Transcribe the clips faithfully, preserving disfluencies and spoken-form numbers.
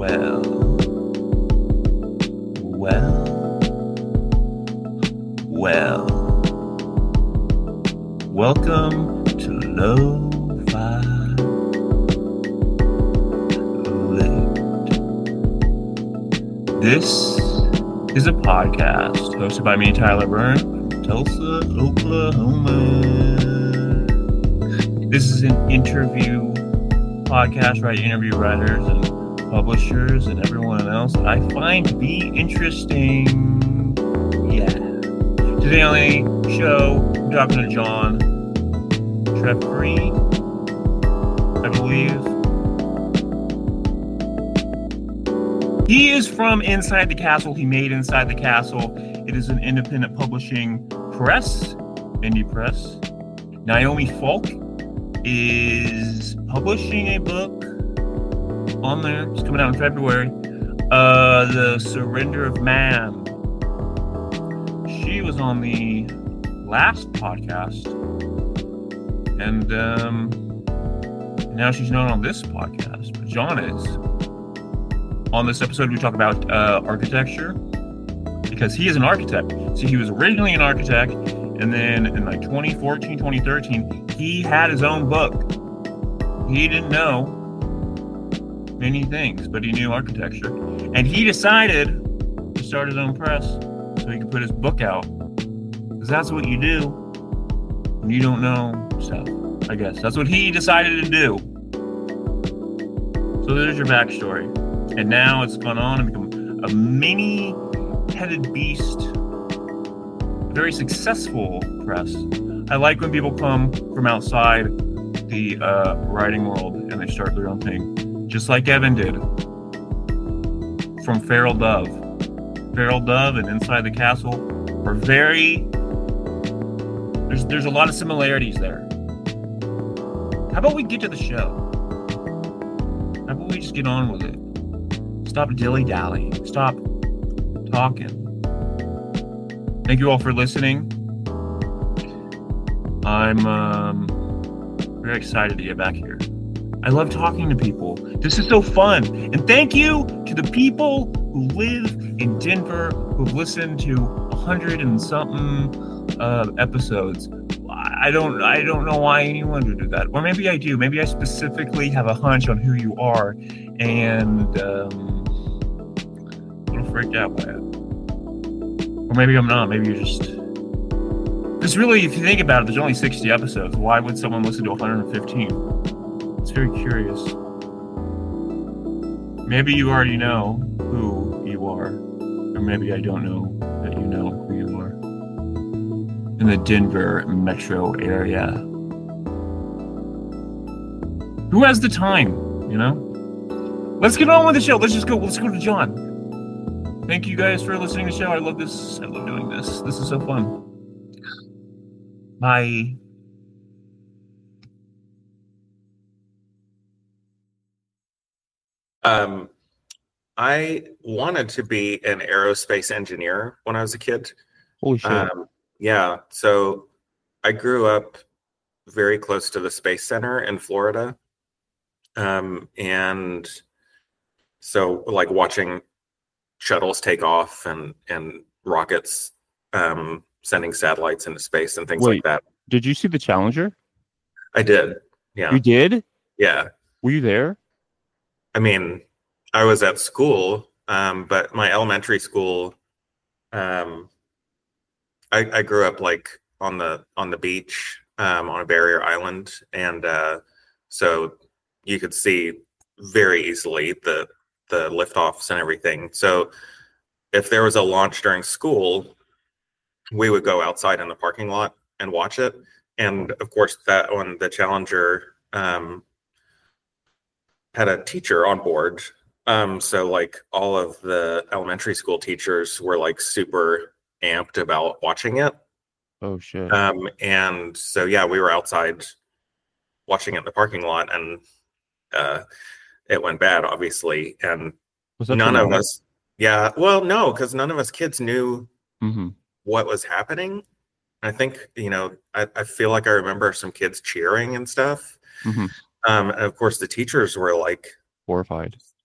Well, well, well. Welcome to Lo-Fi Lit. This is a podcast hosted by me, Tyler Byrne, from Tulsa, Oklahoma. This is an interview podcast where I interview writers and publishers and everyone else that I find to be interesting. Yeah. Today on the show, I'm talking to John Trefry, I believe. He is from Inside the Castle. He made Inside the Castle. It is an independent publishing press, indie press. Naomi Falk is publishing a book on there. It's coming out in February. Uh, The Surrender of Man. She was on the last podcast, and um, now she's not on this podcast, but John is. On this episode, we talk about uh, architecture, because he is an architect. See, he was originally an architect, and then in like twenty fourteen, twenty thirteen, he had his own book. He didn't know many things, but he knew architecture. And he decided to start his own press so he could put his book out. Because that's what you do when you don't know stuff, I guess. That's what he decided to do. So there's your backstory. And now it's gone on and become a many-headed beast. A very successful press. I like when people come from outside the uh, writing world and they start their own thing. Just like Evan did. From Feral Dove. Feral Dove and Inside the Castle are very... There's, there's a lot of similarities there. How about we get to the show? How about we just get on with it? Stop dilly-dallying. Stop talking. Thank you all for listening. I'm um, very excited to get back here. I love talking to people. This is so fun. And thank you to the people who live in Denver who've listened to a hundred and something uh, episodes. I don't I don't know why anyone would do that. Or maybe I do. Maybe I specifically have a hunch on who you are and um, a little freaked out by it. Or maybe I'm not. Maybe you're just... Because really, if you think about it, there's only sixty episodes. Why would someone listen to one hundred fifteen? It's very curious. Maybe you already know who you are. Or maybe I don't know that you know who you are. In the Denver metro area. Who has the time, you know? Let's get on with the show. Let's just go. Let's go to John. Thank you guys for listening to the show. I love this. I love doing this. This is so fun. Bye. Um, I wanted to be an aerospace engineer when I was a kid. Holy shit. Um, yeah, so I grew up very close to the Space Center in Florida. Um, and so like watching shuttles take off and, and rockets um, sending satellites into space and things Wait, like that. Did you see the Challenger? I did. Yeah. You did? Yeah. Were you there? I mean, I was at school, um, but my elementary school, um, I, I grew up like on the on the beach um, on a barrier island, and uh, so you could see very easily the the liftoffs and everything. So if there was a launch during school, we would go outside in the parking lot and watch it. And of course, that when the Challenger um, had a teacher on board. Um, so like all of the elementary school teachers were like super amped about watching it. Oh shit. Um, and so, yeah, we were outside watching it in the parking lot, and uh, it went bad, obviously. And Was that none of dramatic? us, yeah, well, no, because none of us kids knew Mm-hmm. what was happening. I think, you know, I, I feel like I remember some kids cheering and stuff. Mm-hmm. Um, and of course, the teachers were like Horrified.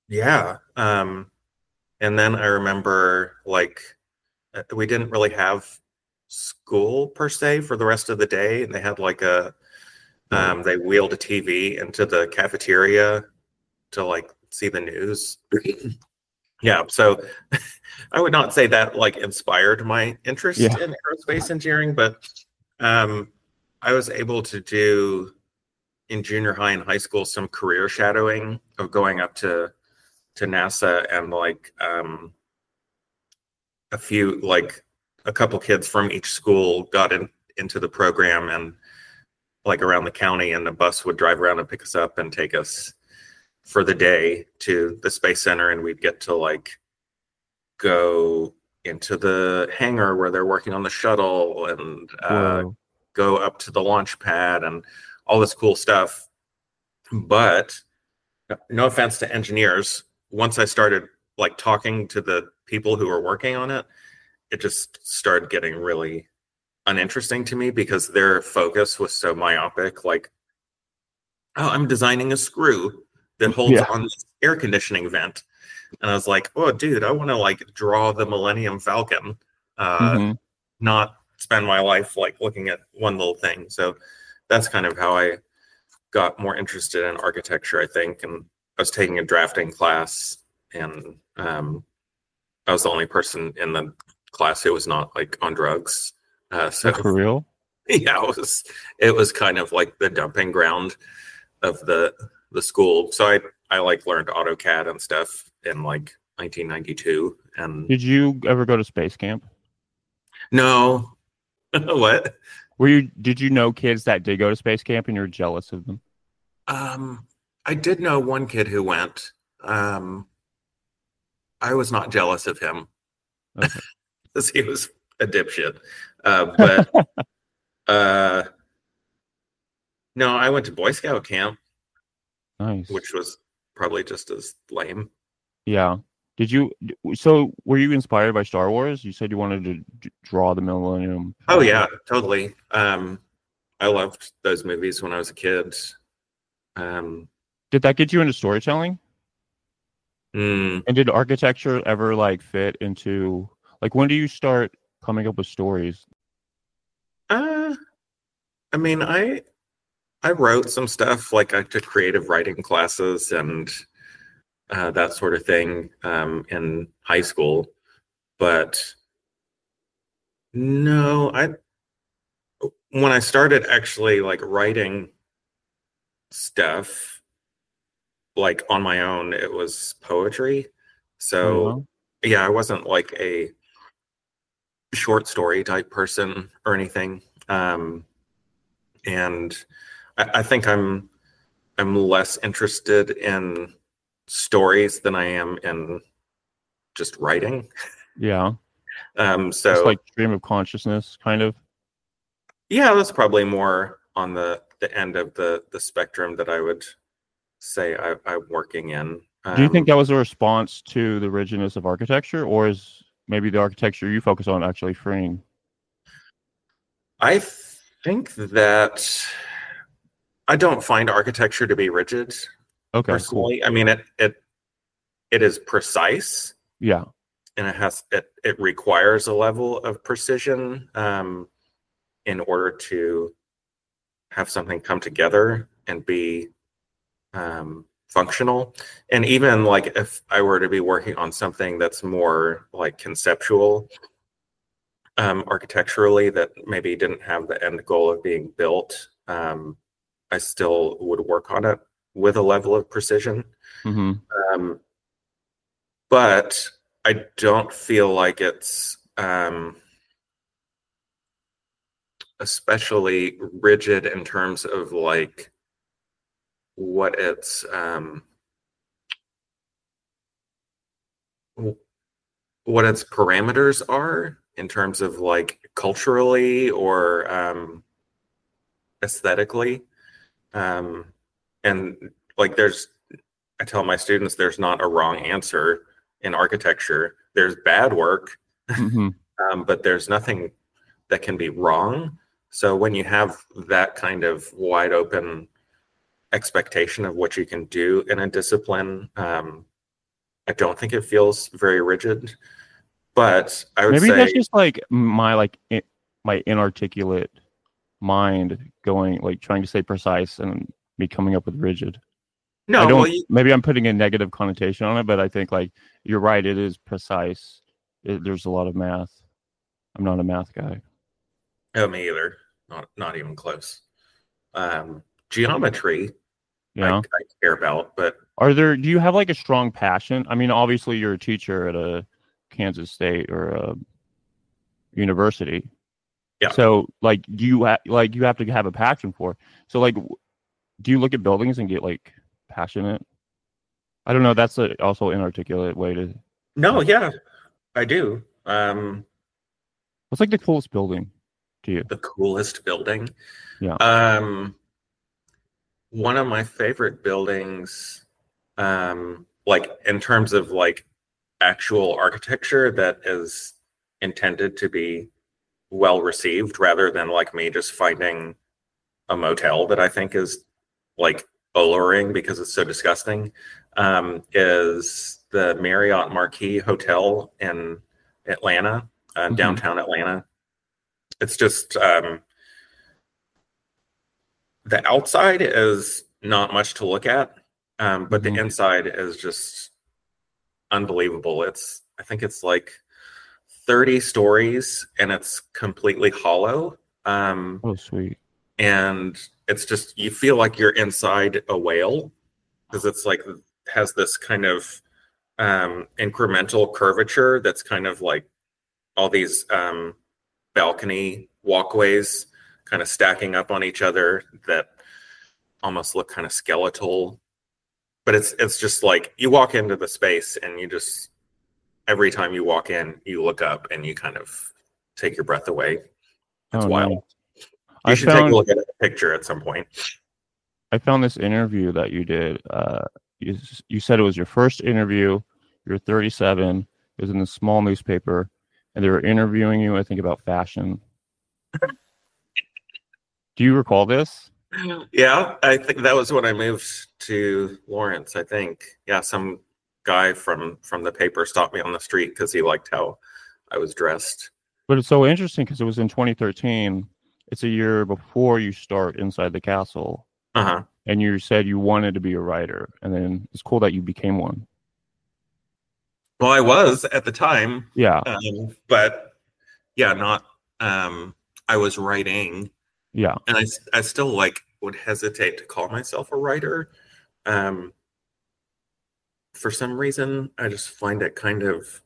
Yeah. Um, and then I remember like uh, we didn't really have school per se for the rest of the day. They had like a um, they wheeled a T V into the cafeteria to like see the news. Yeah, so I would not say that like inspired my interest Yeah. in aerospace engineering, but um, I was able to do in junior high and high school some career shadowing of going up to to NASA, and like um, a few like a couple kids from each school got in into the program, and like around the county, and the bus would drive around and pick us up and take us for the day to the Space Center, and we'd get to like go into the hangar where they're working on the shuttle, and uh, go up to the launch pad and all this cool stuff. But no offense to engineers, once I started like talking to the people who were working on it, it just started getting really uninteresting to me because their focus was so myopic. Like, oh, I'm designing a screw that holds Yeah. on this air conditioning vent. And I was like, oh, dude, I want to like draw the Millennium Falcon, uh, Mm-hmm. not spend my life like looking at one little thing. So that's kind of how I got more interested in architecture, I think. And I was taking a drafting class, and um, I was the only person in the class who was not like on drugs. Uh, so For real? yeah, it was it was kind of like the dumping ground of the the school. So I I like learned AutoCAD and stuff in like nineteen ninety-two. And Did you ever go to space camp? no, what? Were you? Did you know kids that did go to space camp, and you're jealous of them? Um, I did know one kid who went. Um, I was not jealous of him Okay. because he was a dipshit. Uh, but uh, no, I went to Boy Scout camp, Nice. which was probably just as lame. Yeah. Did you? So, were you inspired by Star Wars? You said you wanted to d- draw the Millennium. Oh yeah, totally. Um, I loved those movies when I was a kid. Um, Did that get you into storytelling? mm, And did architecture ever like fit into like when do you start coming up with stories? uh, I mean, I I wrote some stuff, like I took creative writing classes and uh, that sort of thing um, in high school, but no, I when I started actually like writing stuff like on my own, it was poetry. So yeah, I wasn't like a short story type person or anything. Um, and I, I think I'm I'm less interested in stories than I am in just writing. Yeah. Um, It's so like stream of consciousness, kind of. yeah, that's probably more on the the end of the the spectrum that I would say I, I'm working in. Um, Do you think that was a response to the rigidness of architecture, or is maybe the architecture you focus on actually freeing? I think that I don't find architecture to be rigid. Okay, Personally, cool. I mean it it it is precise. Yeah. And it has it it requires a level of precision um, in order to have something come together and be um, functional. And even like if I were to be working on something that's more like conceptual um, architecturally, that maybe didn't have the end goal of being built, um, I still would work on it with a level of precision. Mm-hmm. Um, but I don't feel like it's um, especially rigid in terms of like what its um, what its parameters are in terms of like culturally or um, aesthetically. Um, and like there's, I tell my students there's not a wrong answer in architecture. There's bad work, Mm-hmm. um, but there's nothing that can be wrong. So when you have that kind of wide open expectation of what you can do in a discipline, um, I don't think it feels very rigid. But I would Maybe say that's just like my like in, my inarticulate mind going like trying to say precise and me coming up with rigid. no. I don't. Well, you, Maybe I'm putting a negative connotation on it, but I think like you're right. It is precise. It, there's a lot of math. I'm not a math guy. oh, me either. Not not even close. Um, geometry, I, Yeah. I care about, but Are there? Do you have like a strong passion? I mean, obviously you're a teacher at a Kansas State or a university. yeah. So like, do you ha- like you have to have a passion for it. So like, w- do you look at buildings and get like passionate? I don't know. That's a, also inarticulate way to. No, yeah, I do. Um, What's like the coolest building to you? the coolest building. Yeah. Um, one of my favorite buildings, um, like in terms of like actual architecture that is intended to be well received rather than like me just finding a motel that I think is like alluring because it's so disgusting, um, is the Marriott Marquis Hotel in Atlanta, uh, Mhm. downtown Atlanta. It's just um, the outside is not much to look at, um, but Mhm. the inside is just unbelievable. It's I think it's like thirty stories and it's completely hollow. Um, Oh, sweet. and it's just you feel like you're inside a whale because it's like has this kind of um, incremental curvature that's kind of like all these um, balcony walkways kind of stacking up on each other that almost look kind of skeletal. But it's it's just like you walk into the space and you just every time you walk in, you look up and you kind of take your breath away. It's Oh, wild. nice. You I should take a found look at a picture at some point. I found this interview that you did. Uh, you s- you said it was your first interview. You're thirty-seven. It was in a small newspaper, and they were interviewing you. I think about fashion. Do you recall this? Yeah, I think that was when I moved to Lawrence. I think, yeah, some guy from from the paper stopped me on the street because he liked how I was dressed. But it's so interesting because it was in twenty thirteen. It's a year before you start Inside the Castle, Uh huh. and you said you wanted to be a writer, and then it's cool that you became one. Well, I was at the time, Yeah, um, but yeah, not. Um, I was writing, yeah. and I s- I still like would hesitate to call myself a writer. Um, for some reason, I just find it kind of.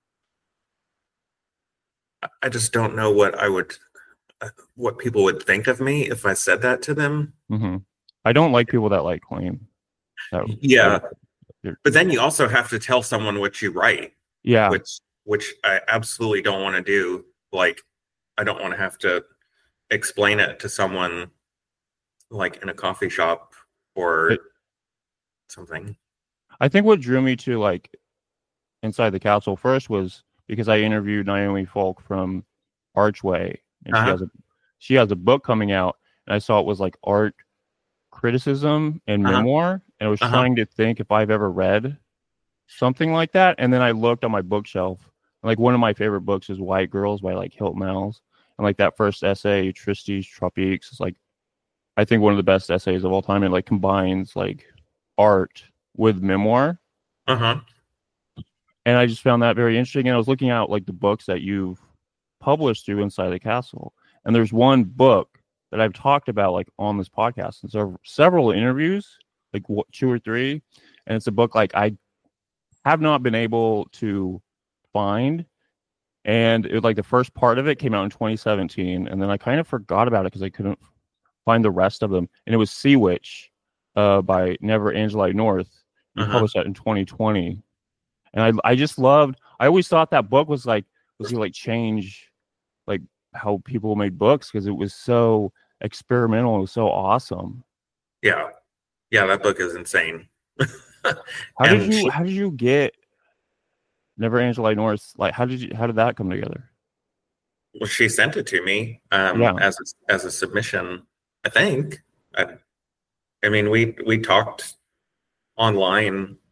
I- I just don't know what I would, uh, what people would think of me if I said that to them. hmm I don't like people that like claim that. Yeah, they're- but then you also have to tell someone what you write, yeah, which which I absolutely don't want to do. Like, I don't want to have to explain it to someone like in a coffee shop or It- something. I think what drew me to like Inside the Castle first was because I interviewed Naomi Falk from Archway, and she Uh-huh. has a she has a book coming out, and I saw it was like art criticism and Uh-huh. memoir, and I was Uh-huh. trying to think if I've ever read something like that, and then I looked on my bookshelf, and like one of my favorite books is White Girls by like Hilton Miles, and like that first essay, Tristes Tropiques, is like I think one of the best essays of all time. It like combines like art with memoir. Uh-huh. And I just found that very interesting. And I was looking out like the books that you've published through Inside the Castle. And there's one book that I've talked about like on this podcast and so several interviews, like what, two or three. And it's a book like I have not been able to find. And it like the first part of it came out in twenty seventeen. And then I kind of forgot about it because I couldn't find the rest of them. And it was Sea Witch uh, by Never Angelite North. You Uh-huh. published that in twenty twenty. And I I just loved. I always thought that book was like was gonna like change like how people made books because it was so experimental. It was so awesome. Yeah. Yeah, that book is insane. How did And you she- how did you get Never Angelite North? Like how did you how did that come together? Well, she sent it to me um, Yeah. as a, as a submission. I think. I, I mean, we we talked online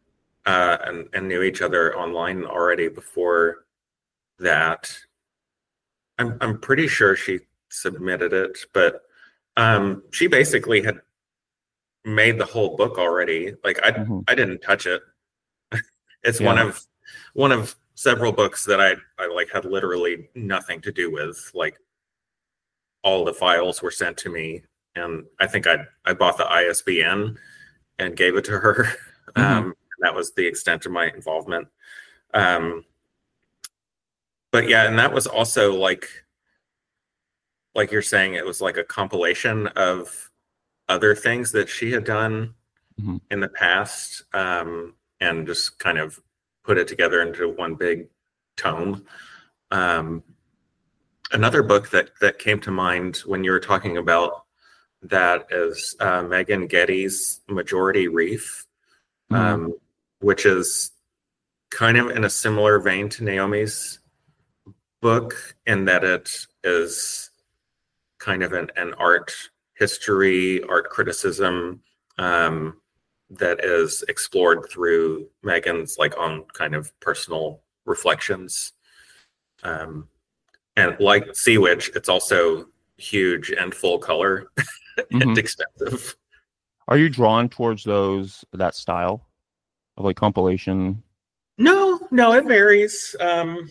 uh, and, and knew each other online already before that. I'm I'm pretty sure she submitted it, but um, she basically had made the whole book already. Like I Mm-hmm. I didn't touch it. It's Yeah. one of one of several books that I I like had literally nothing to do with. Like all the files were sent to me, and I think I I bought the I S B N and gave it to her. Mm-hmm. Um, that was the extent of my involvement. Um, but yeah, and that was also like like you're saying, it was like a compilation of other things that she had done Mm-hmm. in the past, um, and just kind of put it together into one big tome. Um, another book that that came to mind when you were talking about that is uh, Megan Getty's Majority Reef, Mm-hmm. um, which is kind of in a similar vein to Naomi's book in that it is kind of an, an art history, art criticism, um, that is explored through Megan's like own kind of personal reflections. Um, and like Sea Witch, it's also huge and full color and Mm-hmm. expensive. Are you drawn towards those that style of like compilation? No, no, it varies. Um,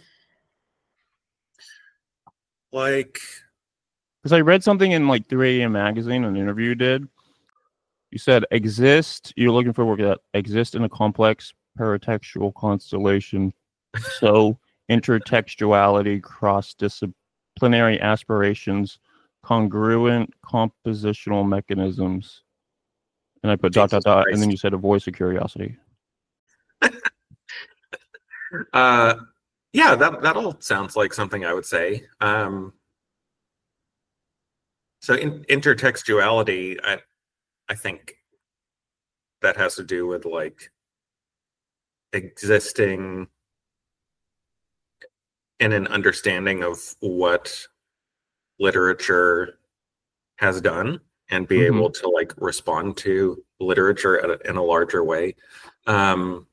like, Because I read something in like three A M magazine, an interview you did. You said exist. You're looking for work that exist in a complex paratextual constellation. So intertextuality, cross-disciplinary aspirations, congruent compositional mechanisms. And I put dot dot Jesus dot, Christ. and then you said a voice of curiosity. uh, yeah, that that all sounds like something I would say. Um, so in, intertextuality, I I think that has to do with like existing in an understanding of what literature has done and be Mm-hmm. able to like respond to literature at a, in a larger way. Um,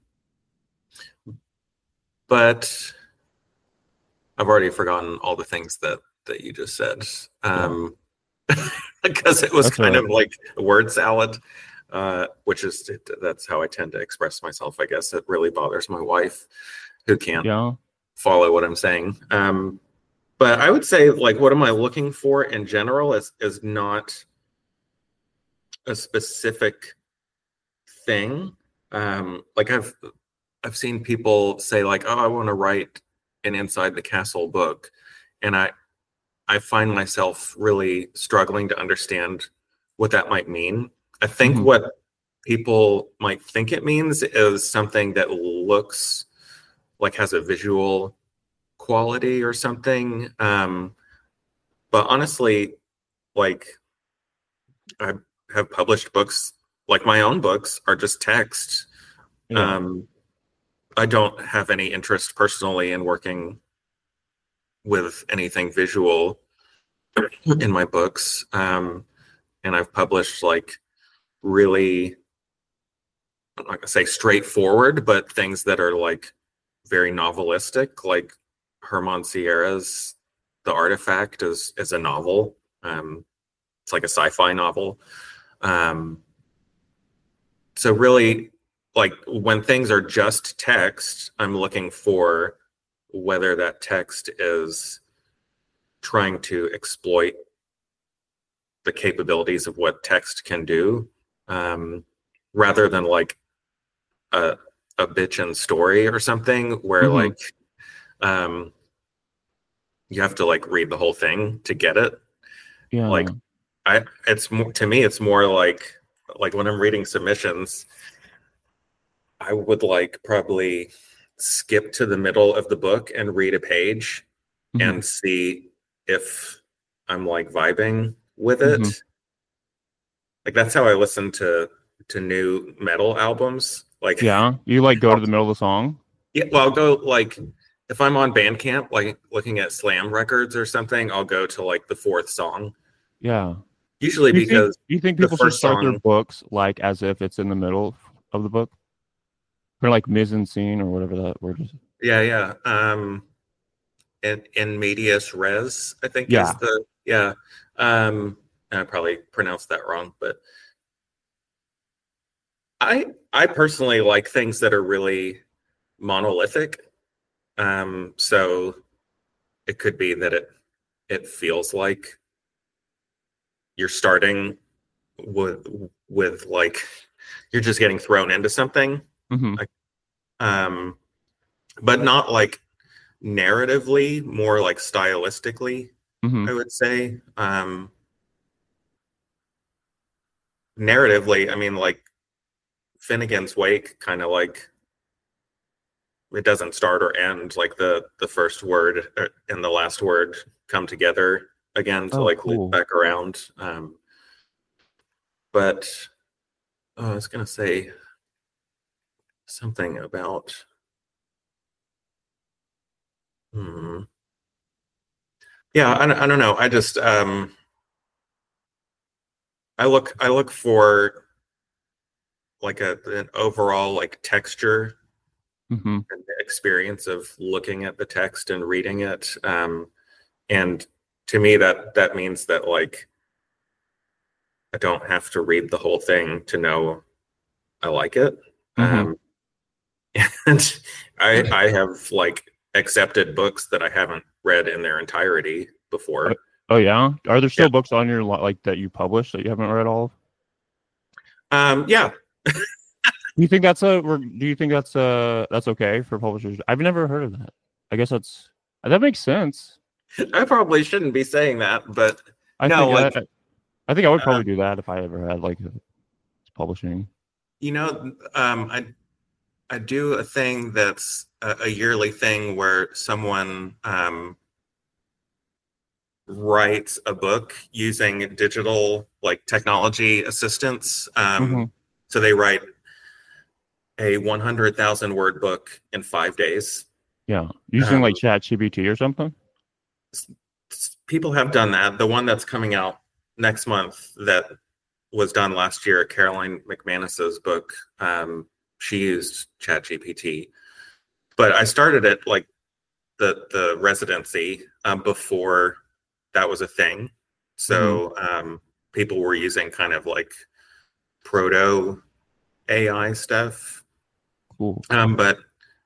but I've already forgotten all the things that that you just said. Um, because it was That's kind all of like a word salad, uh, which is that's how I tend to express myself. I guess it really bothers my wife, who can't Yeah. follow what I'm saying. Um, but I would say, like, what am I looking for in general is is not a specific thing. Um, like I've I've seen people say, like, oh, I want to write an Inside the Castle book, and I I find myself really struggling to understand what that might mean. I think Mm-hmm. what people might think it means is something that looks like has a visual quality or something. Um, but honestly, like I have published books, like my own books are just text. Yeah. Um, I don't have any interest personally in working with anything visual in my books. Um, and I've published like really, I'm not gonna say straightforward, but things that are like very novelistic, like Herman Sierra's The Artifact is is a novel. Um, it's like a sci-fi novel. Um, so really, like when things are just text, I'm looking for whether that text is trying to exploit the capabilities of what text can do, um, rather than like a a bitchin' story or something where Mm-hmm. like um, you have to like read the whole thing to get it. Yeah. Like I, it's more to me, it's more like like when I'm reading submissions, I would like probably skip to the middle of the book and read a page Mm-hmm. and see if I'm like vibing with it. Mm-hmm. Like that's how I listen to to new metal albums. Like Yeah. You like go to the middle of the song? yeah, well, I'll go like if I'm on Bandcamp, like looking at Slam records or something, I'll go to like the fourth song. Yeah. Usually Do you because think, do you think the people should first start their song- books like as if it's in the middle of the book? or like mise en scene or whatever that word is. Yeah, yeah. Um, in in medias res, I think Yeah. is the yeah. Um, I probably pronounced that wrong, but I I personally like things that are really monolithic. Um, so it could be that it it feels like you're starting with with like you're just getting thrown into something. Mm-hmm. Like, um, but not like narratively, more like stylistically, Mm-hmm. I would say. Um, narratively, I mean, like Finnegan's Wake, kind of like it doesn't start or end like the the first word and the last word come together again to Oh, like cool. loop back around. Um, but oh, I was gonna say something about. Hmm. Yeah, I, I don't know. I just um, I look I look for like a an overall like texture Mm-hmm. and the experience of looking at the text and reading it. Um, and to me, that that means that like I don't have to read the whole thing to know I like it. Mm-hmm. Um, and I I have like accepted books that I haven't read in their entirety before. Oh yeah. Are there still Yeah. books on your li- like that you published that you haven't read all of? Um, yeah, Do you think that's a? or Do you think that's uh that's okay for publishers? I've never heard of that. I guess that's that makes sense. I probably shouldn't be saying that, but I no, think I, like I I think I would uh, probably do that if I ever had like a, publishing. you know, um, I I do a thing that's a, a yearly thing where someone um, writes a book using digital like technology assistance. Um, Mm-hmm. So they write a one hundred thousand word book in five days. Yeah, using Um, like Chat G P T or something. people have done that. The one that's coming out next month that was done last year, Caroline McManus's book, um, she used Chat G P T. But I started it like the the residency um, before that was a thing. So um, people were using kind of like proto A I stuff. Cool. Um, but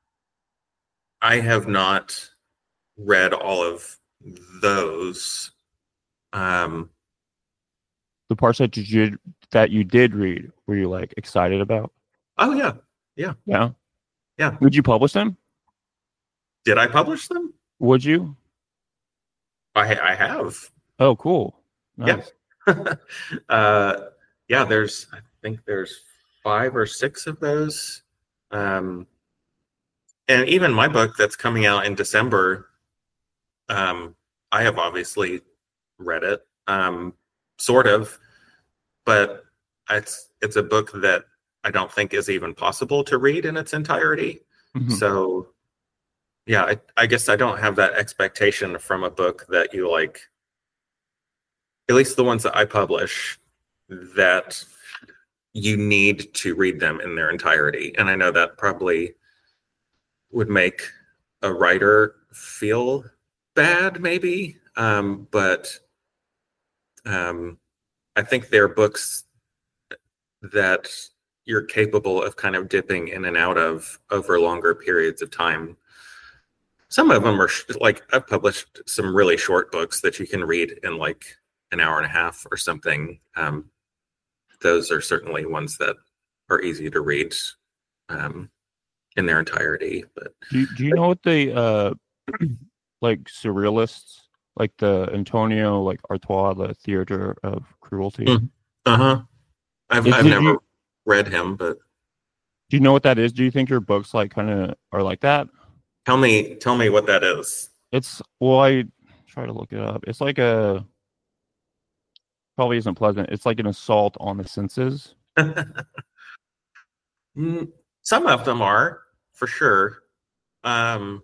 I have not read all of those. Um, The parts that you did that you did read, were you like excited about? oh yeah, yeah, Yeah. yeah. Would you publish them? Did I publish them? Would you? I I have. Oh, cool. Nice. Yeah. uh, yeah. There's I think there's five or six of those. Um, and even my book that's coming out in December, um, I have obviously read it, um, sort of, but it's it's a book that I don't think is even possible to read in its entirety. Mhm. So, yeah, I, I guess I don't have that expectation from a book that you like. At least the ones that I publish, that you need to read them in their entirety, and I know that probably would make a writer feel bad, maybe, um, but um, I think they're books that you're capable of kind of dipping in and out of over longer periods of time. Some of them are sh- like I've published some really short books that you can read in like an hour and a half or something. Um, those are certainly ones that are easy to read um, in their entirety. But Do you, do you know what the uh like surrealists, like the Antonio like Artois, the Theater of Cruelty? Mm. uh-huh. I've Did I've you- never read him, but Do you know what that is? Do you think your books like kind of are like that? tell me tell me what that is. It's well, I try to look it up. It's like a probably isn't pleasant. It's like an assault on the senses. Mm, some of them are for sure. Um,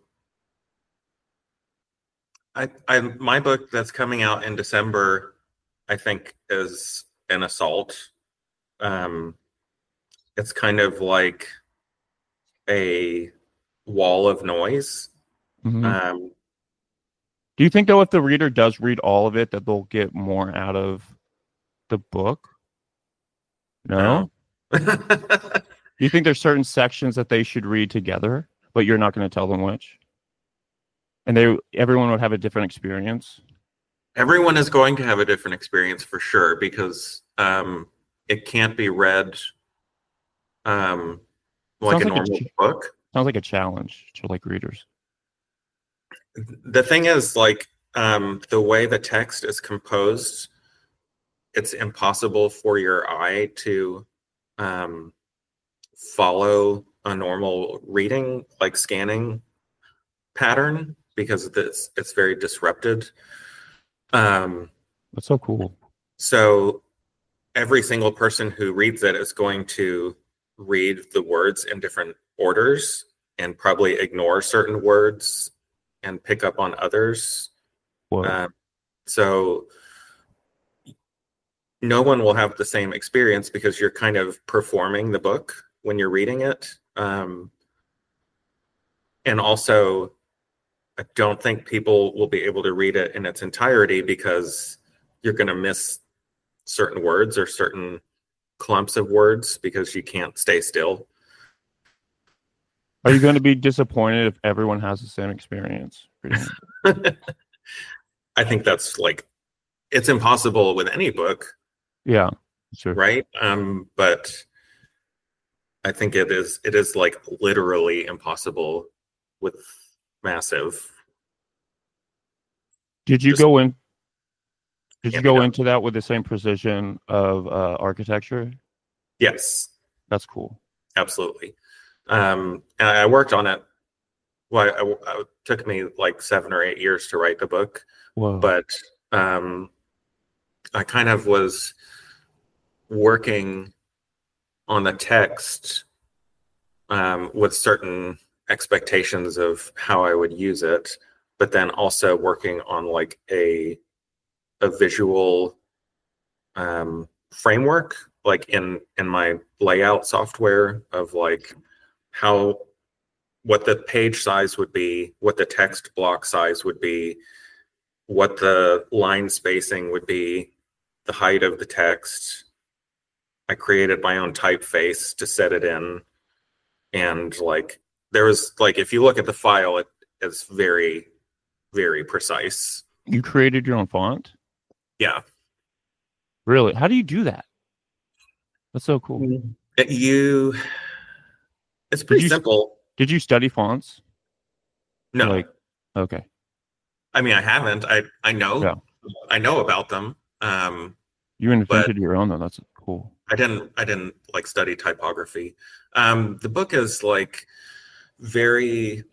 I, I, my book that's coming out in December, I think, is an assault. Um, it's kind of like a wall of noise. Mhm. Um, Do you think though, if the reader does read all of it, that they'll get more out of the book? No. no. Do you think there's certain sections that they should read together, but you're not going to tell them which? And they, everyone would have a different experience. Everyone is going to have a different experience for sure, because um, it can't be read um, like Sounds a like a normal ch- book. Sounds like a challenge to like readers. The thing is, like, um, the way the text is composed, it's impossible for your eye to um, follow a normal reading, like scanning pattern, because it's it's very disrupted. Um, That's so cool. so every single person who reads it is going to read the words in different orders and probably ignore certain words and pick up on others. Whoa. Um, so no one will have the same experience, because you're kind of performing the book when you're reading it. Um, and also, I don't think people will be able to read it in its entirety, because you're going to miss certain words or certain clumps of words because you can't stay still. Are you going to be disappointed if everyone has the same experience? I think that's like, it's impossible with any book. Yeah, sure. Right. Um, but I think it is, it is like literally impossible with Massive. Did you Just go in? Did you can't be go done. into that with the same precision of uh, architecture? Yes, That's cool. absolutely. Um, and I worked on it. Well, I, I, it took me like seven or eight years to write the book, Whoa. but um, I kind of was working on the text um, with certain expectations of how I would use it, but then also working on like a a visual um, framework, like in in my layout software, of like how, what the page size would be, what the text block size would be, what the line spacing would be, the height of the text. I created my own typeface to set it in. And like, there was like, if you look at the file, it is very, very precise. You created your own font? Yeah. Really? How do you do that? That's so cool. It, you, it's pretty you, simple. Did you study fonts? No. Like, okay. I mean, I haven't. I I know. Yeah. I know about them. Um, you invented your own, though. That's cool. I didn't. I didn't like study typography. Um, the book is like very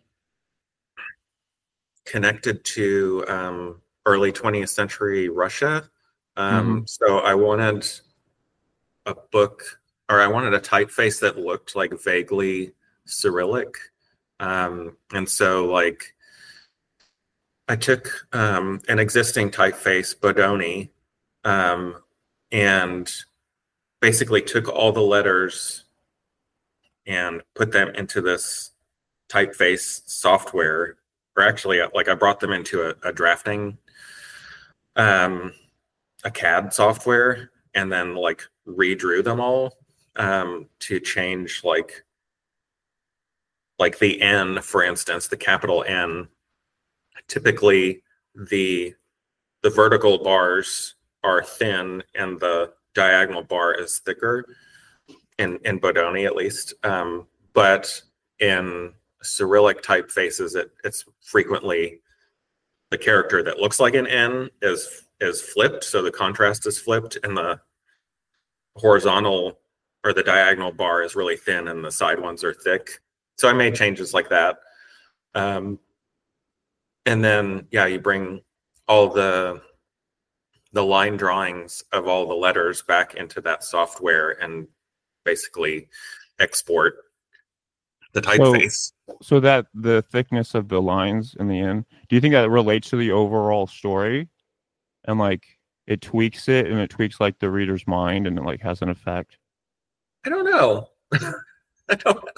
connected to um, early twentieth century Russia. Um, mm-hmm. So I wanted a book, or I wanted a typeface that looked like vaguely Cyrillic. Um, and so like I took um, an existing typeface, Bodoni, um, and basically took all the letters and put them into this typeface software, or actually like I brought them into a, a drafting, um, a C A D software, and then like redrew them all um, to change like, like the N, for instance, the capital N. Typically, the the vertical bars are thin and the diagonal bar is thicker, in, in Bodoni at least. Um, but in Cyrillic typefaces, it, it's frequently the character that looks like an N is is flipped, so the contrast is flipped, and the horizontal or the diagonal bar is really thin and the side ones are thick. So I made changes like that. Um, and then, yeah, you bring all the the line drawings of all the letters back into that software and basically export the typeface. So, so that the thickness of the lines in the end, do you think that relates to the overall story? And like it tweaks it and it tweaks like the reader's mind and it like has an effect? I don't know. I don't know.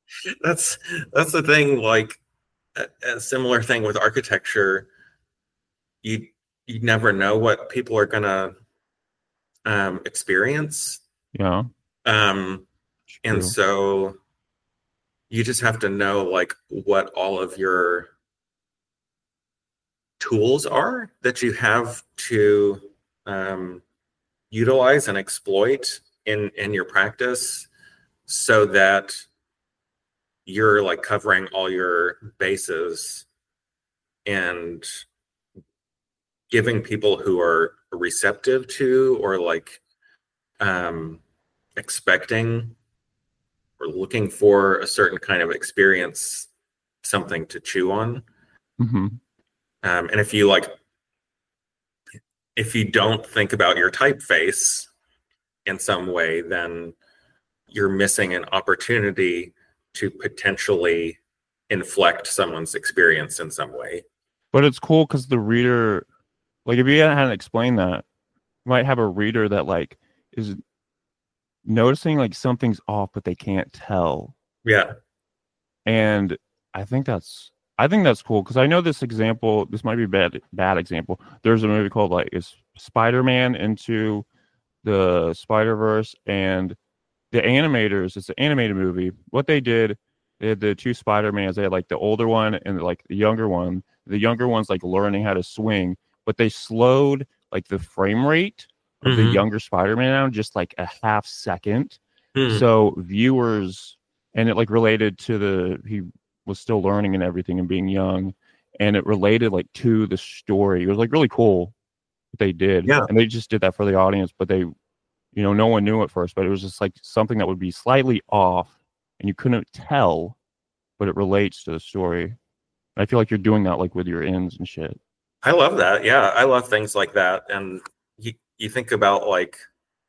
that's that's the thing. Like a, a similar thing with architecture. You you never know what people are gonna um, experience. Yeah. Um, and True. so you just have to know like what all of your tools are that you have to um, utilize and exploit in in your practice, so that you're like covering all your bases and giving people who are receptive to or like um, expecting or looking for a certain kind of experience something to chew on. Mm-hmm. Um, and if you like, if you don't think about your typeface in some way, then you're missing an opportunity to potentially inflect someone's experience in some way. But it's cool because the reader, like, if you hadn't explained that, you might have a reader that like is noticing like something's off, but they can't tell. Yeah. And I think that's I think that's cool because I know this example. This might be a bad bad example. There's a movie called like is Spider-Man Into the Spider-Verse, and the animators. It's an animated movie. What they did, they had the two Spider-Mans. They had like the older one and like the younger one. The younger one's like learning how to swing, but they slowed like the frame rate of Mhm. the younger Spider-Man down just like a half second. Mhm. So viewers, and it like related to the he was still learning and everything and being young, and it related like to the story. It was like really cool what they did. Yeah. And they just did that for the audience, but they, you know, no one knew at first, but it was just like something that would be slightly off and you couldn't tell, but it relates to the story. I feel like you're doing that like with your ends and shit. I love that. Yeah, I love things like that. And you, you think about like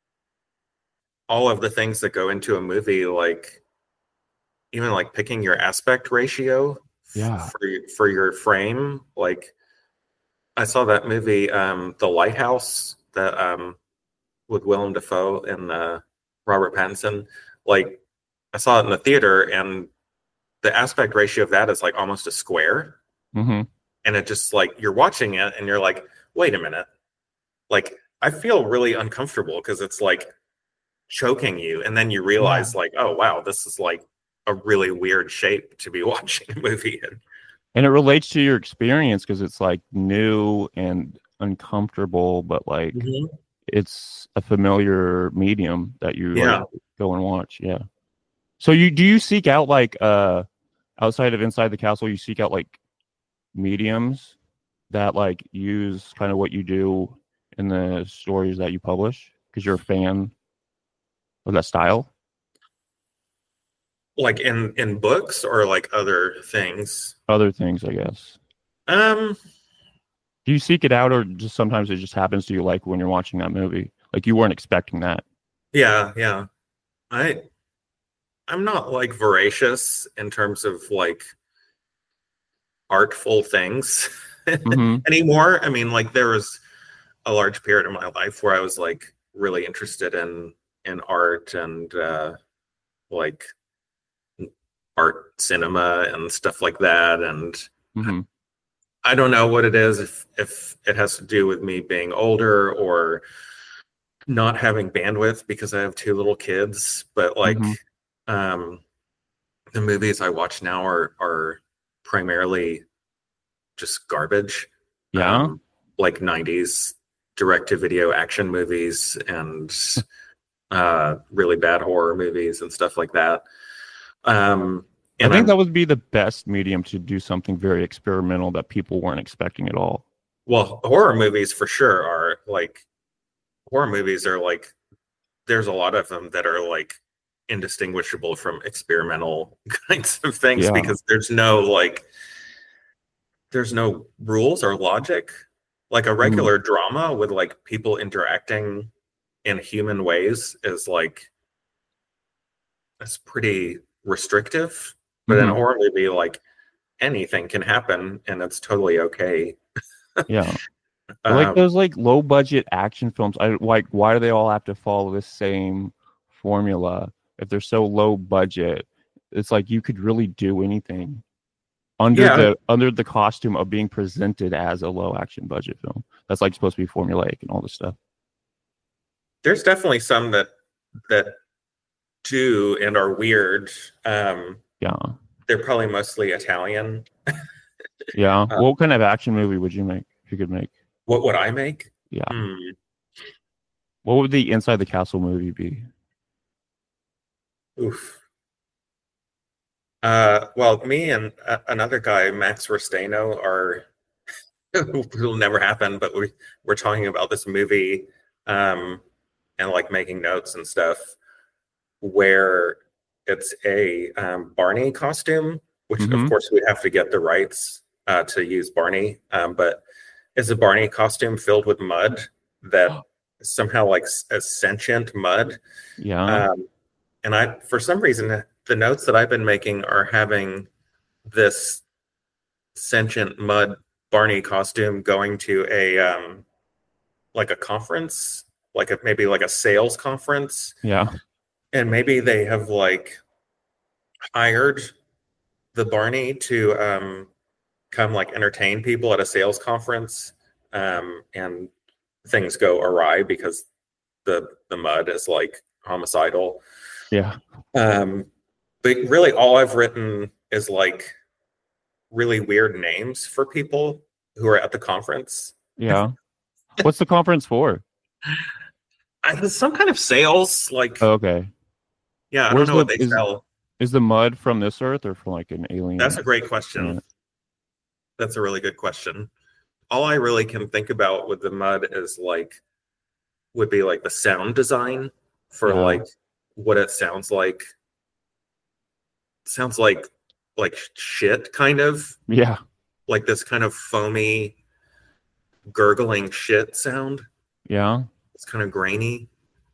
all of the things that go into a movie, like even like picking your aspect ratio Yeah. for for your frame. Like I saw that movie, um, The Lighthouse, that um, with Willem Dafoe and uh, Robert Pattinson. Like I saw it in the theater, and the aspect ratio of that is like almost a square. Mm-hmm. And it just like you're watching it and you're like, wait a minute. Like I feel really uncomfortable because it's like choking you. And then you realize Yeah. like, oh wow, this is like a really weird shape to be watching a movie in. And it relates to your experience because it's like new and uncomfortable, but like Mm-hmm. it's a familiar medium that you Yeah. like, go and watch. Yeah. So you do you seek out like uh outside of Inside the Castle, you seek out like mediums that like use kind of what you do in the stories that you publish because you're a fan of that style? Like in in books or like other things. Other things, I guess. Um Do you seek it out, or just sometimes it just happens to you, like when you're watching that movie, like you weren't expecting that? yeah, yeah. I I'm not like voracious in terms of like artful things Mm-hmm. anymore. I mean, like there was a large period of my life where I was like really interested in in art and uh like art cinema and stuff like that. And Mm-hmm. I don't know what it is, if if it has to do with me being older or not having bandwidth because I have two little kids, but like Mm-hmm. um the movies I watch now are are primarily just garbage. Yeah. Um, like nineties direct to video action movies and uh really bad horror movies and stuff like that. Um I and think I'm, that would be the best medium to do something very experimental that people weren't expecting at all. well, horror movies for sure are like horror movies are like there's a lot of them that are like indistinguishable from experimental kinds of things Yeah. because there's no like there's no rules or logic. Like a regular drama with like people interacting in human ways is like that's pretty restrictive. But in a Mhm. horror movie, like anything can happen and it's totally okay. Yeah. Or like Um, those like low budget action films. I like why do they all have to follow the same formula if they're so low budget? it's like you could really do anything under Yeah. the under the costume of being presented as a low action budget film. That's like supposed to be formulaic and all this stuff. There's definitely some that that do and are weird. Um, Yeah. they're probably mostly Italian. Yeah. Uh, what kind of action movie would you make if you could make? What would I make? Yeah. Hmm. What would the Inside the Castle movie be? Oof. Uh, well, me and uh, another guy, Max Restaino, are will never happen, but we we're talking about this movie, um, and like making notes and stuff, where it's a um, Barney costume, which Mhm. of course we have to get the rights uh, to use Barney, um, but it's a Barney costume filled with mud that is somehow like s- a sentient mud. Yeah. Um, and I, for some reason, the notes that I've been making are having this sentient mud Barney costume going to a um, like a conference, like a maybe like a sales conference, Yeah. and maybe they have like hired the Barney to um, come like entertain people at a sales conference, um, and things go awry because the the mud is like homicidal. Yeah. Um, but really, all I've written is like really weird names for people who are at the conference. Yeah. What's the conference for? I, some kind of sales, like Oh, okay. yeah, I Where's don't know what the- they is- sell. Is the mud from this earth or from like an alien? That's a great question. Yeah. That's a really good question. All I really can think about with the mud is like would be like the sound design for Yeah. like what it sounds like. Sounds like like shit, kind of Yeah. like this kind of foamy, gurgling shit sound. Yeah. It's kind of grainy.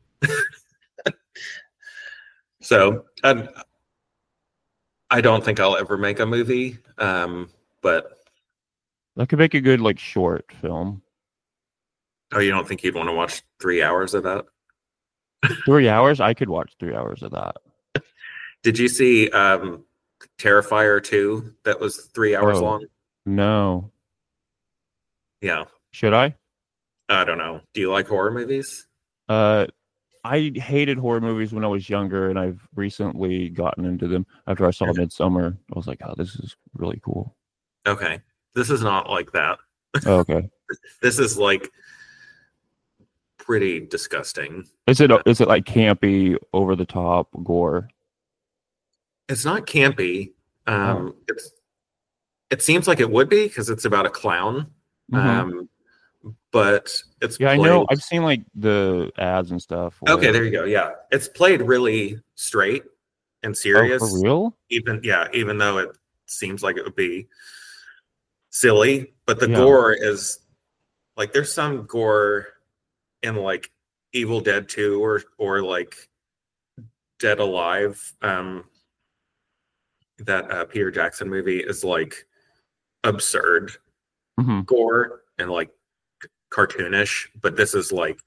So um, I don't think I'll ever make a movie, um, but That could make a good like short film. oh, you don't think you'd want to watch three hours of that? Three hours? I could watch three hours of that. Did you see um, Terrifier two? That was three hours Oh. long. No. Yeah, Should I? I don't know. Do you like horror movies? Uh, I hated horror movies when I was younger, and I've recently gotten into them after I saw Midsummer. I was like, oh, this is really cool. Okay, this is not like that. Oh, okay. This is like pretty disgusting. Is it is it like campy, over the top gore? It's not campy. Um, Oh. It's it seems like it would be because it's about a clown. Mhm. Um, but it's Yeah, I played- know. I've seen like the ads and stuff. for Okay, it. there you go. Yeah, it's played really straight and Oh, serious. for real? Even yeah, even though it seems like it would be silly, but the Yeah. gore is like there's some gore in like Evil Dead two or or like Dead Alive. Um, that uh, Peter Jackson movie is like absurd hmm gore and like cartoonish, but this is like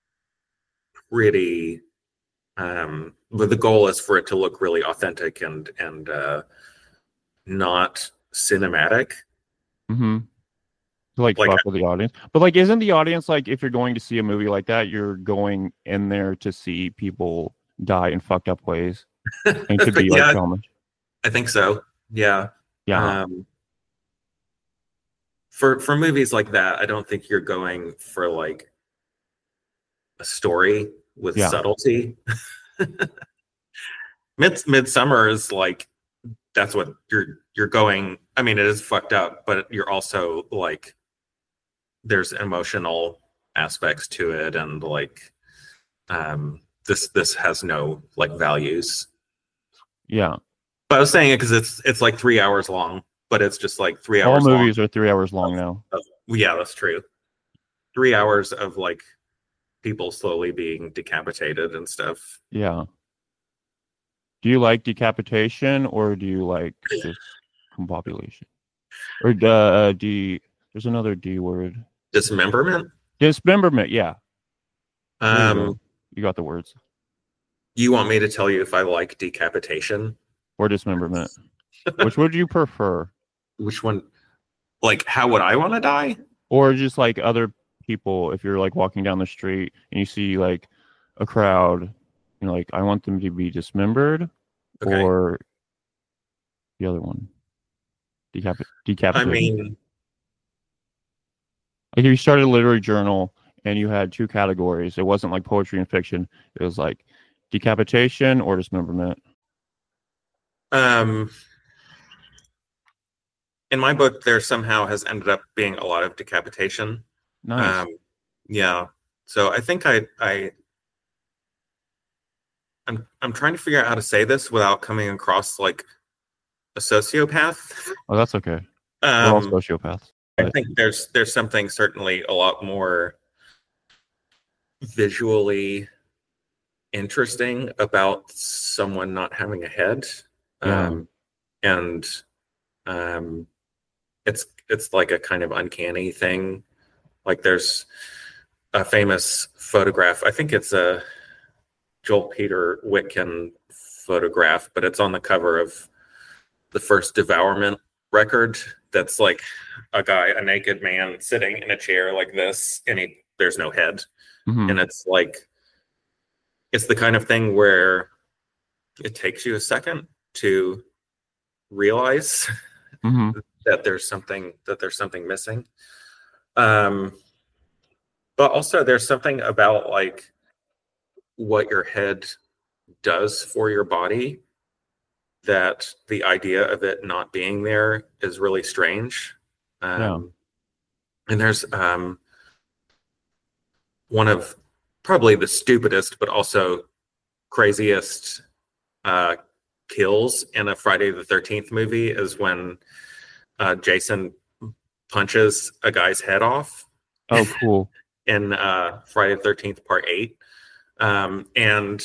pretty um but the goal is for it to look really authentic and and uh not cinematic. hmm To like, Like- fuck with the audience. But like, isn't the audience like, if you're going to see a movie like that, you're going in there to see people die in fucked up ways and could be like Yeah, trauma. I think so. Yeah. Yeah. Um for for movies like that, I don't think you're going for like a story with Yeah. subtlety. Mid Midsummer is like that's what you're you're going. I mean, it is fucked up, but you're also like there's emotional aspects to it, and like um this this has no like values. yeah. But I was saying it because it's it's like three hours long, but it's just like three All hours movies are three hours long now. long. Yeah, that's true. Three hours of like people slowly being decapitated and stuff. Yeah. Do you like decapitation or do you like just compopulation? Or uh, do you, there's another D word. Dismemberment. Dismemberment. Yeah. There you Um, go. You got the words. you want me to tell you if I like decapitation? or dismemberment? Which would you prefer? Which one? Like, how would I want to die? Or just like other people, if you're like walking down the street and you see like a crowd, you know, like I want them to be dismembered, Okay. or the other one, Decap- decapitated. I mean, like if you started a literary journal and you had two categories, it wasn't like poetry and fiction. It was like decapitation or dismemberment. um, in my book, there somehow has ended up being a lot of decapitation. Nice. Um, yeah. So I think I, I, I'm, I'm trying to figure out how to say this without coming across like a sociopath. Oh, that's okay. We're all Um, sociopaths. I think there's there's something certainly a lot more visually interesting about someone not having a head. Yeah. Um, and um, it's it's like a kind of uncanny thing. Like there's a famous photograph. I think it's a Joel Peter Witkin photograph, but it's on the cover of the first Devourment record. That's like a guy, a naked man sitting in a chair like this, and he, there's no head. Mhm. And it's like, it's the kind of thing where it takes you a second to realize Mhm. that there's something that there's something missing. Um, but also there's something about like what your head does for your body, that the idea of it not being there is really strange. Um, Yeah. And there's um, one of probably the stupidest, but also craziest uh, kills in a Friday the thirteenth movie is when uh, Jason punches a guy's head off Oh, cool. in uh, Friday the thirteenth Part eight. Um, and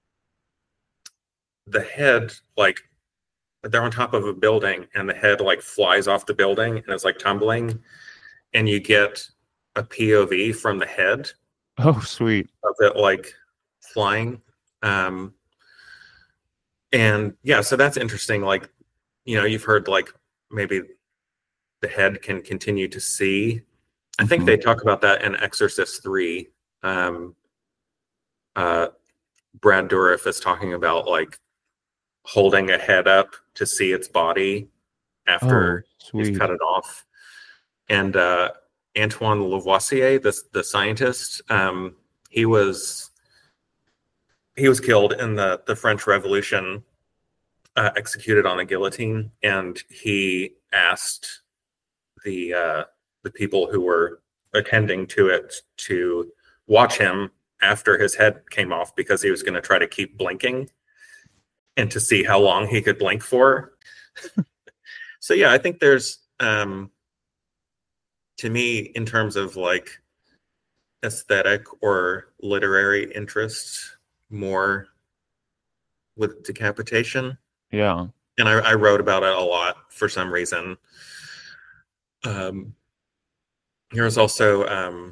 the head, like, they're on top of a building and the head like flies off the building and it's like tumbling, and you get a P O V from the head Oh, sweet. of it like flying. Um, and yeah, so that's interesting. Like, you know, you've heard like maybe the head can continue to see. I think Mhm. they talk about that in Exorcist three. Um, uh, Brad Dourif is talking about like holding a head up to see its body after Oh, sweet. he's cut it off. And uh, Antoine Lavoisier, the the scientist, um, he was he was killed in the the French Revolution, uh, executed on a guillotine, and he asked the uh, the people who were attending to it to watch him after his head came off, because he was going to try to keep blinking and to see how long he could blink for. So yeah, I think there's um, to me, in terms of like aesthetic or literary interests, more with decapitation. Yeah. And I, I wrote about it a lot for some reason. Um, there's also um,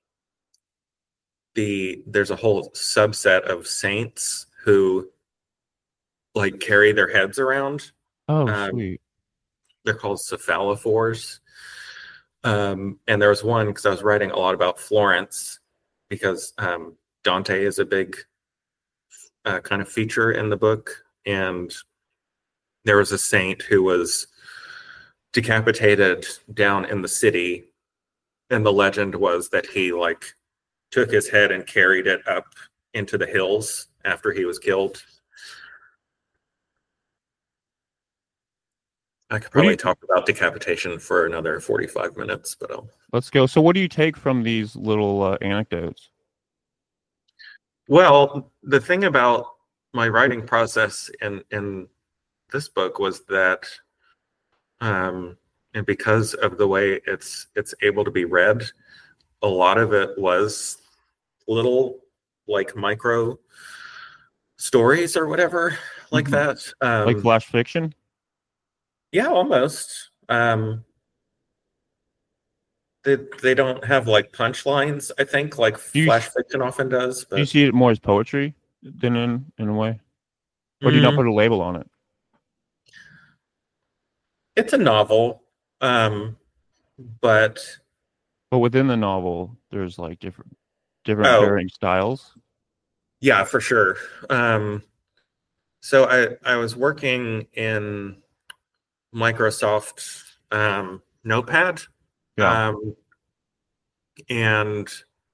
the there's a whole subset of saints who like carry their heads around. Oh, Um, sweet. They're called cephalophores. Um, and there was one, because I was writing a lot about Florence, because um, Dante is a big uh, kind of feature in the book. And there was a saint who was decapitated down in the city. And the legend was that he like took his head and carried it up into the hills after he was killed. I could What do probably you- talk about decapitation for another forty-five minutes, but I'll... Let's go. So, what do you take from these little uh, anecdotes? Well, the thing about my writing process in in this book was that, um, and because of the way it's it's able to be read, a lot of it was little like micro stories or whatever like Mhm. that. Um, Like flash fiction? yeah, almost. Um, they they don't have like punchlines, I think, like Do you- flash fiction often does. But Do you see it more as poetry than in in a way, or do you not Mm, put a label on it? it's a novel, um, but But within the novel, there's like different different oh varying styles. yeah, for sure. Um, so I I was working in Microsoft um, Notepad, Yeah. um, and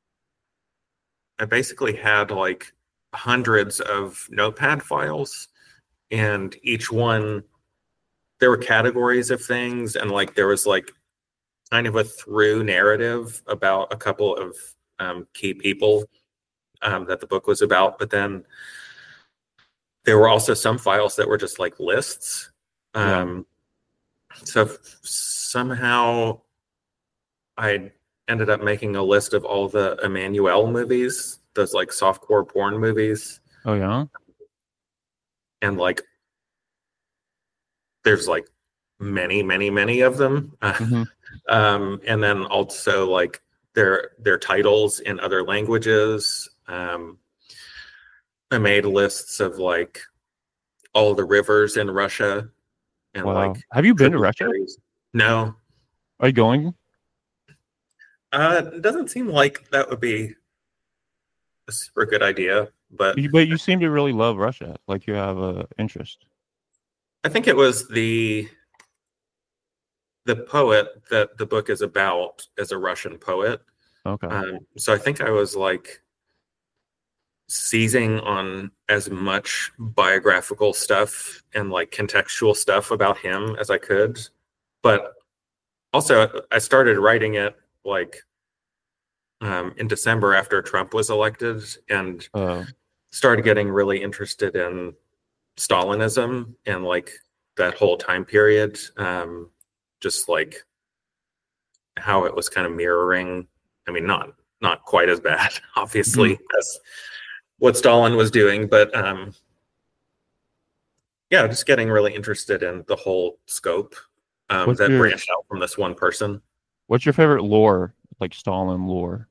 I basically had like hundreds of Notepad files, and each one there were categories of things, and like there was like kind of a through narrative about a couple of um, key people um, that the book was about, but then there were also some files that were just like lists. Um, yeah. So f- somehow I ended up making a list of all the Emmanuel movies, those like softcore porn movies. Oh yeah. And like, there's like many, many, many of them. Mm-hmm. um, and then also like their their titles in other languages. Um, I made lists of like all the rivers in Russia, and Wow. like. Have you been to Russia? No. Are you going? Uh, it doesn't seem like that would be a super good idea, but You, but you seem to really love Russia. Like you have a interest. I think it was the the poet that the book is about is a Russian poet. Okay. Um, so I think I was like seizing on as much biographical stuff and like contextual stuff about him as I could. But also I started writing it like um, in December after Trump was elected, and Uh, started getting really interested in Stalinism and like that whole time period. Um, just like how it was kind of mirroring, I mean, not not quite as bad, obviously, mm-hmm. as what Stalin was doing, but um, yeah, just getting really interested in the whole scope um, that your, branched out from this one person. What's your favorite lore, like Stalin lore?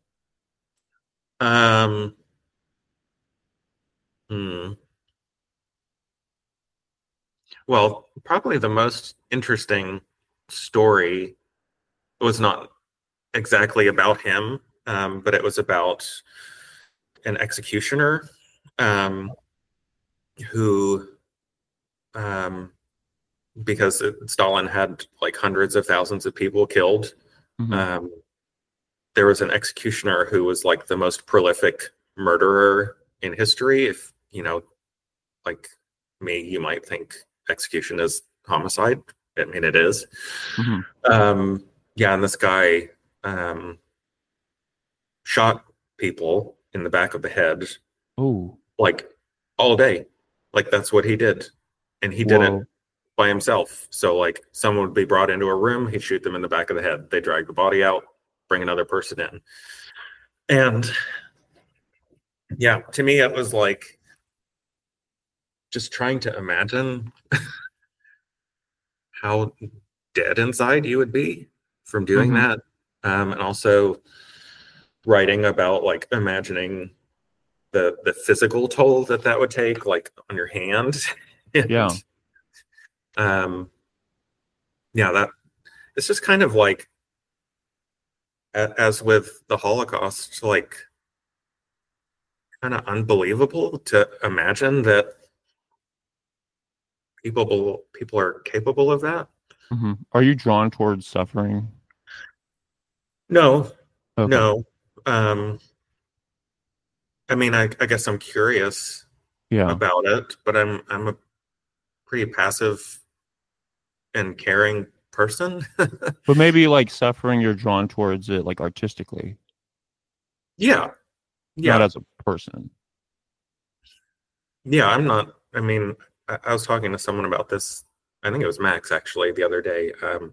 Um, hmm. Well, probably the most interesting story was not exactly about him, um, but it was about an executioner um, who, um, because Stalin had like hundreds of thousands of people killed, mm-hmm. um, there was an executioner who was like the most prolific murderer in history. If, you know, like me, you might think execution is homicide. I mean, it is. Mm-hmm. Um, yeah, and this guy um, shot people in the back of the head. Oh, like all day. Like that's what he did, and he did Whoa. it by himself. So like someone would be brought into a room, he'd shoot them in the back of the head. They drag the body out, bring another person in, and yeah, to me it was like just trying to imagine how dead inside you would be from doing mm-hmm. that. Um, and also writing about like imagining the the physical toll that that would take, like on your hand. and, yeah. Um, yeah, that it's just kind of like, as with the Holocaust, like kind of unbelievable to imagine that people people are capable of that. Mm-hmm. Are you drawn towards suffering? No, okay. no. Um, I mean, I, I guess I'm curious yeah. about it, but I'm I'm a pretty passive and caring person. But maybe like suffering, you're drawn towards it like artistically. Yeah. Yeah. Not as a person. Yeah, I'm not. I mean, I, I was talking to someone about this. I think it was Max actually the other day, um,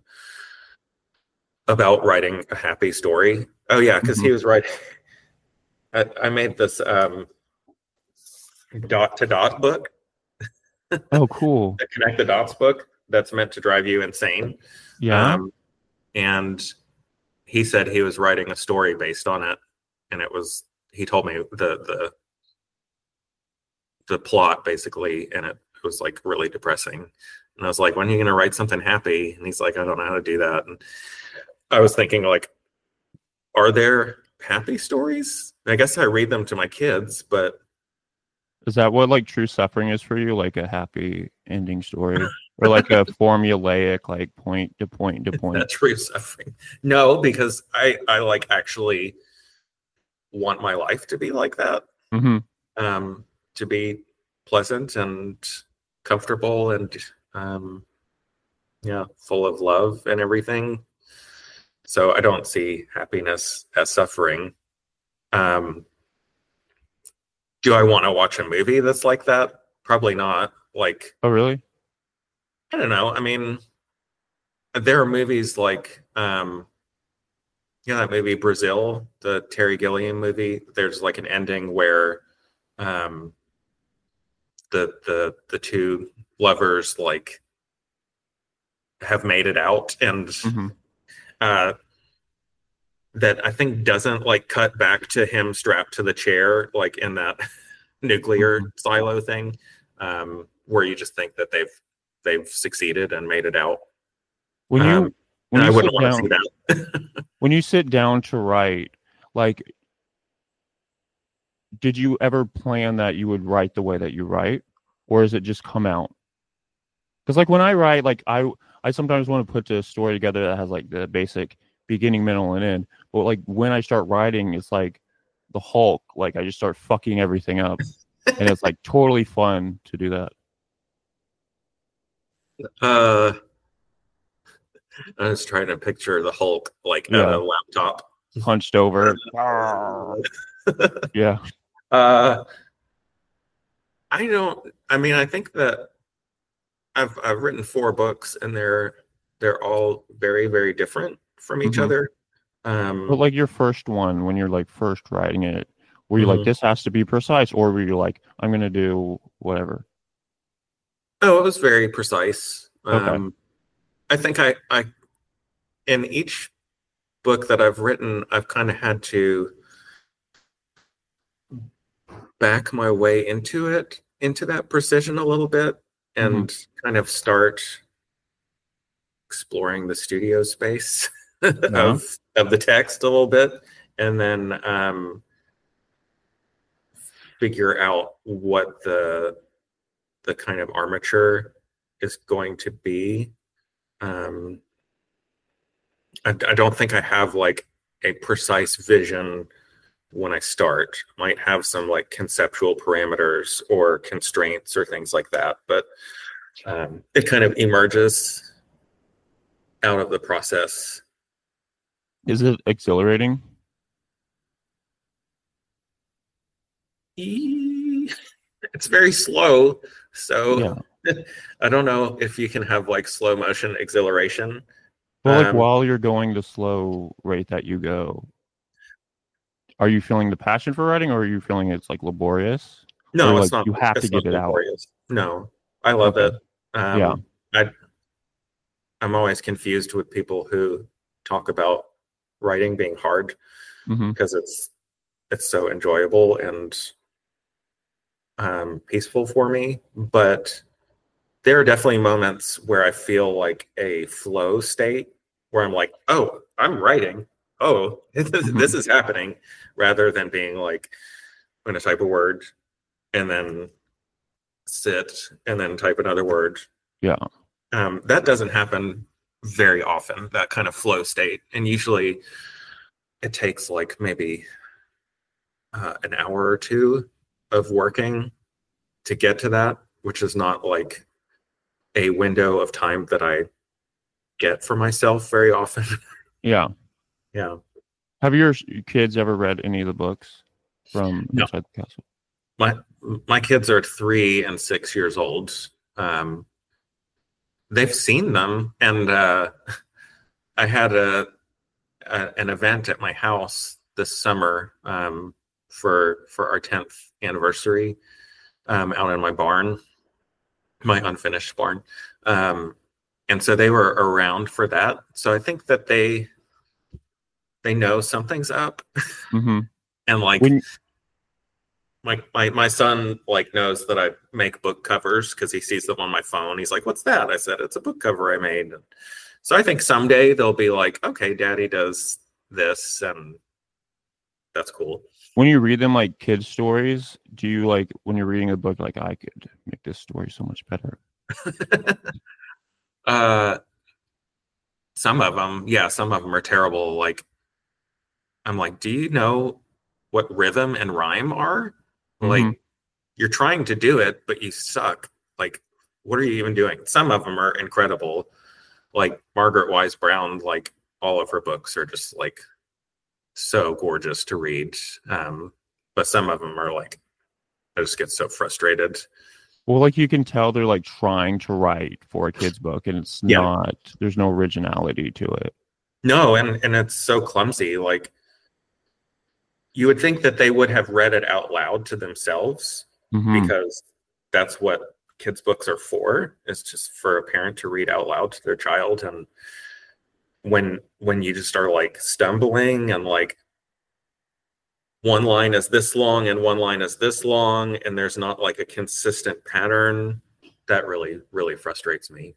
about writing a happy story. Oh yeah, because mm-hmm. he was writing. I, I made this um, dot to dot book. Oh, cool! The Connect the Dots book that's meant to drive you insane. Yeah. Um, and he said he was writing a story based on it, and it was. He told me the the the plot basically, and it it was like really depressing. And I was like, when are you going to write something happy? And he's like, I don't know how to do that. And I was thinking, like, are there happy stories? I guess I read them to my kids, but Is that what like true suffering is for you? Like a happy ending story, or like a formulaic, like point to point to point? that's true suffering. No, because I I like actually want my life to be like that, Mm-hmm. um, to be pleasant and comfortable and um, yeah, full of love and everything. So I don't see happiness as suffering. Um, do I want to watch a movie that's like that? Probably not. Like, Oh, really? I don't know. I mean, there are movies like, um, yeah, that movie Brazil, the Terry Gilliam movie. There's like an ending where um, the the the two lovers like have made it out, and Mm-hmm. uh, that I think doesn't like cut back to him strapped to the chair, like in that nuclear Mhm. silo thing, um, where you just think that they've they've succeeded and made it out. When you Um, when and I you wouldn't sit want to down see that. when you sit down to write, like, did you ever plan that you would write the way that you write, or does it just come out? Because like when I write, like I I sometimes want to put a story together that has like the basic beginning, middle, and end. But like when I start writing, it's like the Hulk. Like I just start fucking everything up, and it's like totally fun to do that. uh, I was trying to picture the Hulk like at Yeah, a laptop. hunched over. Yeah. uh, I don't. I mean, I think that I've I've written four books, and they're they're all very very different from each Mhm. other. But Um, like your first one, when you're like first writing it, were you like, mhm. this has to be precise, or were you like, I'm gonna do whatever? Oh, it was very precise. Okay. Um, I think I I in each book that I've written, I've kind of had to back my way into it, into that precision a little bit, Mm-hmm. and kind of start exploring the studio space Yeah. of of the text a little bit, and then um, figure out what the the kind of armature is going to be. Um, I, I don't think I have like a precise vision when I start. Might have some like conceptual parameters or constraints or things like that, but um, it kind of emerges out of the process. Is it exhilarating? It's very slow, so Yeah. I don't know if you can have like slow motion exhilaration. Well, like Um, while you're going the slow rate that you go, are you feeling the passion for writing, or are you feeling it's like laborious, or no, it's like not. you have to It's not get it out? laborious. No, I love Okay. it. Yeah. Um, I I'm always confused with people who talk about writing being hard Mm-hmm. because it's it's so enjoyable and um, peaceful for me. But there are definitely moments where I feel like a flow state where I'm like, oh, I'm writing. Oh, Mm-hmm. this is happening, rather than being like, I'm going to type a word and then sit and then type another word. Yeah. Um, that doesn't happen very often, that kind of flow state. And usually it takes like maybe uh, an hour or two of working to get to that, which is not like a window of time that I get for myself very often. Yeah. Yeah. Have your s- kids ever read any of the books from No. Inside the Castle? My my kids are three and six years old. Um, they've seen them, and uh, I had a, a an event at my house this summer um, for for our tenth anniversary um, out in my barn, my unfinished barn, um, and so they were around for that. So I think that they they know something's up, Mm-hmm. and like When My, my my son like knows that I make book covers because he sees them on my phone. He's like, "What's that?" I said, "It's a book cover I made." And so I think someday they'll be like, "Okay, Daddy does this," and that's cool. When you read them like kids stories, do you like when you're reading a book like I could make this story so much better? uh, some of them, yeah, some of them are terrible. Like, I'm like, do you know what rhythm and rhyme are? Like, Mhm. you're trying to do it, but you suck. Like, what are you even doing? Some of them are incredible. Like Margaret Wise Brown, like all of her books are just like so gorgeous to read. Um, but some of them are like, I just get so frustrated. Well, like you can tell they're like trying to write for a kid's book, and it's Yeah. not. There's no originality to it. No, and and it's so clumsy. Like, you would think that they would have read it out loud to themselves Mhm. because that's what kids' books are for. It's just for a parent to read out loud to their child. And when when you just are like stumbling and like one line is this long and one line is this long and there's not like a consistent pattern, that really really frustrates me.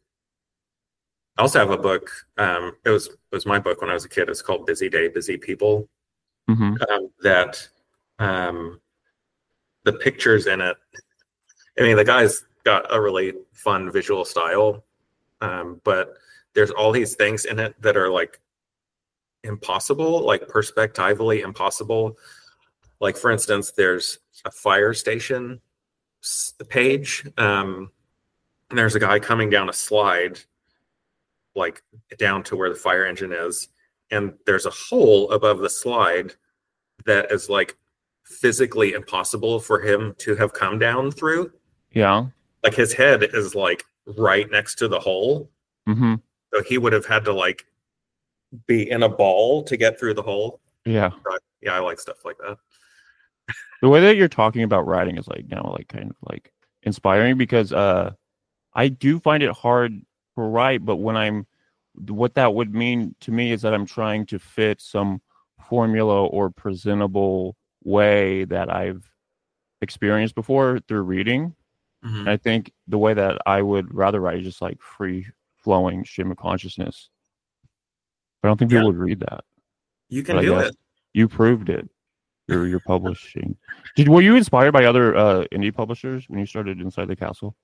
I also have a book. Um, it was it was my book when I was a kid. It's called Busy Day, Busy People. Mhm. Um, that um, the pictures in it. I mean, the guy's got a really fun visual style, um, but there's all these things in it that are like impossible, like perspectively impossible. Like, for instance, there's a fire station s- page, um, and there's a guy coming down a slide, like down to where the fire engine is, and there's a hole above the slide that is like physically impossible for him to have come down through. Yeah. Like, his head is like right next to the hole, Mhm. so he would have had to like be in a ball to get through the hole. Yeah. But yeah, I like stuff like that. The way that you're talking about writing is like now like kind of like inspiring because uh I do find it hard to write, but when I'm what that would mean to me is that I'm trying to fit some formula or presentable way that I've experienced before through reading. Mhm. And I think the way that I would rather write is just like free flowing stream of consciousness. But I don't think Yeah. people would read that. You can But I do guess it. you proved it. You're you're publishing. Did were you inspired by other uh, indie publishers when you started Inside the Castle?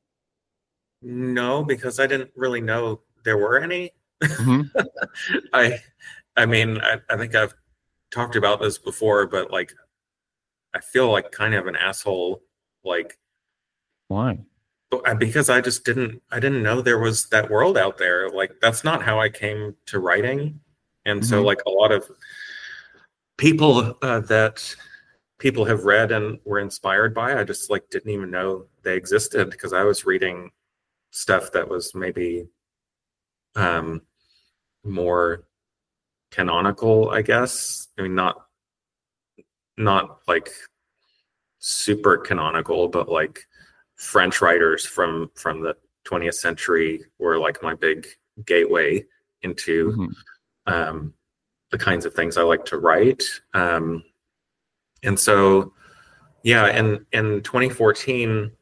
No, because I didn't really know there were any. Mhm. I, I mean, I, I think I've talked about this before, but like, I feel like kind of an asshole, like, Why? but- because I just didn't, I didn't know there was that world out there. Like, that's not how I came to writing, and so Mhm. like a lot of people uh, that people have read and were inspired by, I just like didn't even know they existed because I was reading stuff that was maybe um, more canonical, I guess. I mean, not not like super canonical, but like French writers from from the twentieth century were like my big gateway into Mhm. um, the kinds of things I like to write. Um, and so, yeah, in in twenty fourteen,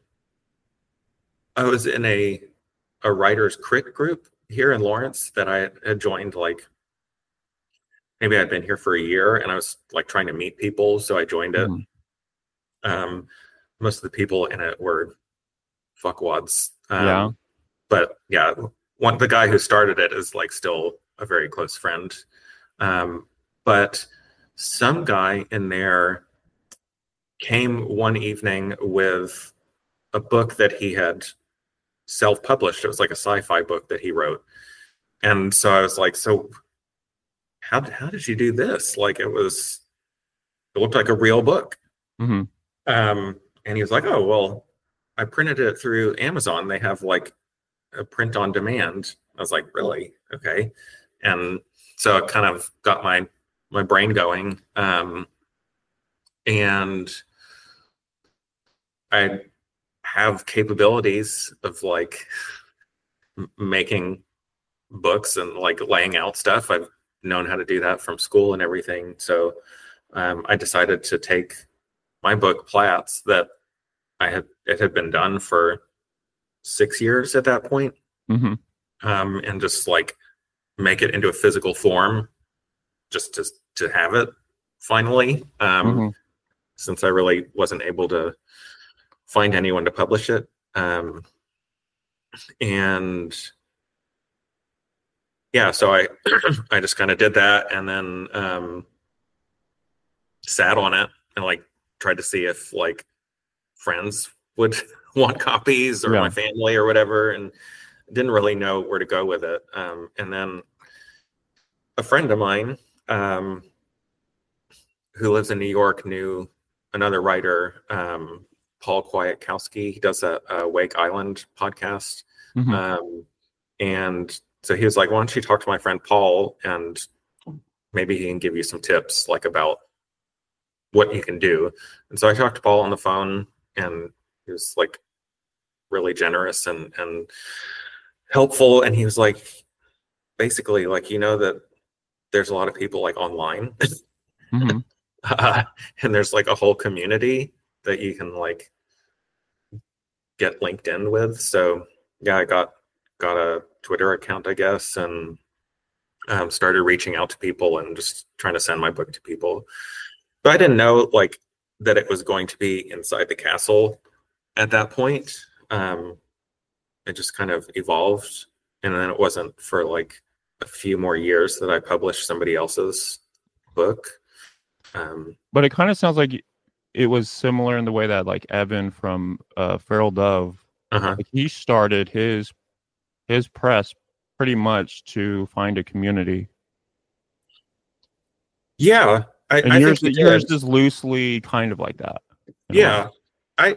I was in a a writers crit group here in Lawrence that I had joined. Like, maybe I'd been here for a year, and I was like trying to meet people, so I joined it. Mhm. Um, most of the people in it were fuckwads. Um, Yeah. but yeah, one the guy who started it is like still a very close friend. Um, but some guy in there came one evening with a book that he had self-published. It was like a sci-fi book that he wrote. And so I was like, so how, how did you do this? Like, it was, it looked like a real book. Mhm. Um, and he was like, oh, well, I printed it through Amazon. They have like a print on demand. I was like, really? Okay. And so it kind of got my, my brain going. Um, and I have capabilities of like m- making books and like laying out stuff. I've known how to do that from school and everything. So um, I decided to take my book Platts that I had it had been done for six years at that point, Mm-hmm. um, and just like make it into a physical form, just to to have it finally. Um, Mm-hmm. Since I really wasn't able to find anyone to publish it, um, and yeah, so I I just kind of did that, and then um, sat on it and like tried to see if like friends would want copies or Yeah. my family or whatever, and didn't really know where to go with it. Um, and then a friend of mine um, who lives in New York knew another writer, um, Paul Kwiatkowski. He does a, a Wake Island podcast. Mm-hmm. Um, and so he was like, why don't you talk to my friend Paul, and maybe he can give you some tips like about what you can do. And so I talked to Paul on the phone, and he was like really generous and, and helpful. And he was like, basically like, you know, that there's a lot of people like online Mm-hmm. uh, and there's like a whole community that you can like get linked in with. So yeah, I got, got a Twitter account, I guess, and um, started reaching out to people and just trying to send my book to people. But I didn't know like that it was going to be Inside the Castle at that point. Um, it just kind of evolved. And then it wasn't for like a few more years that I published somebody else's book. Um, But it kind of sounds like it was similar in the way that like Evan from uh, Feral Dove, uh-huh. like he started his his press pretty much to find a community. Yeah. I, And I yours, think he yours did. is loosely kind of like that. in a way. Yeah. I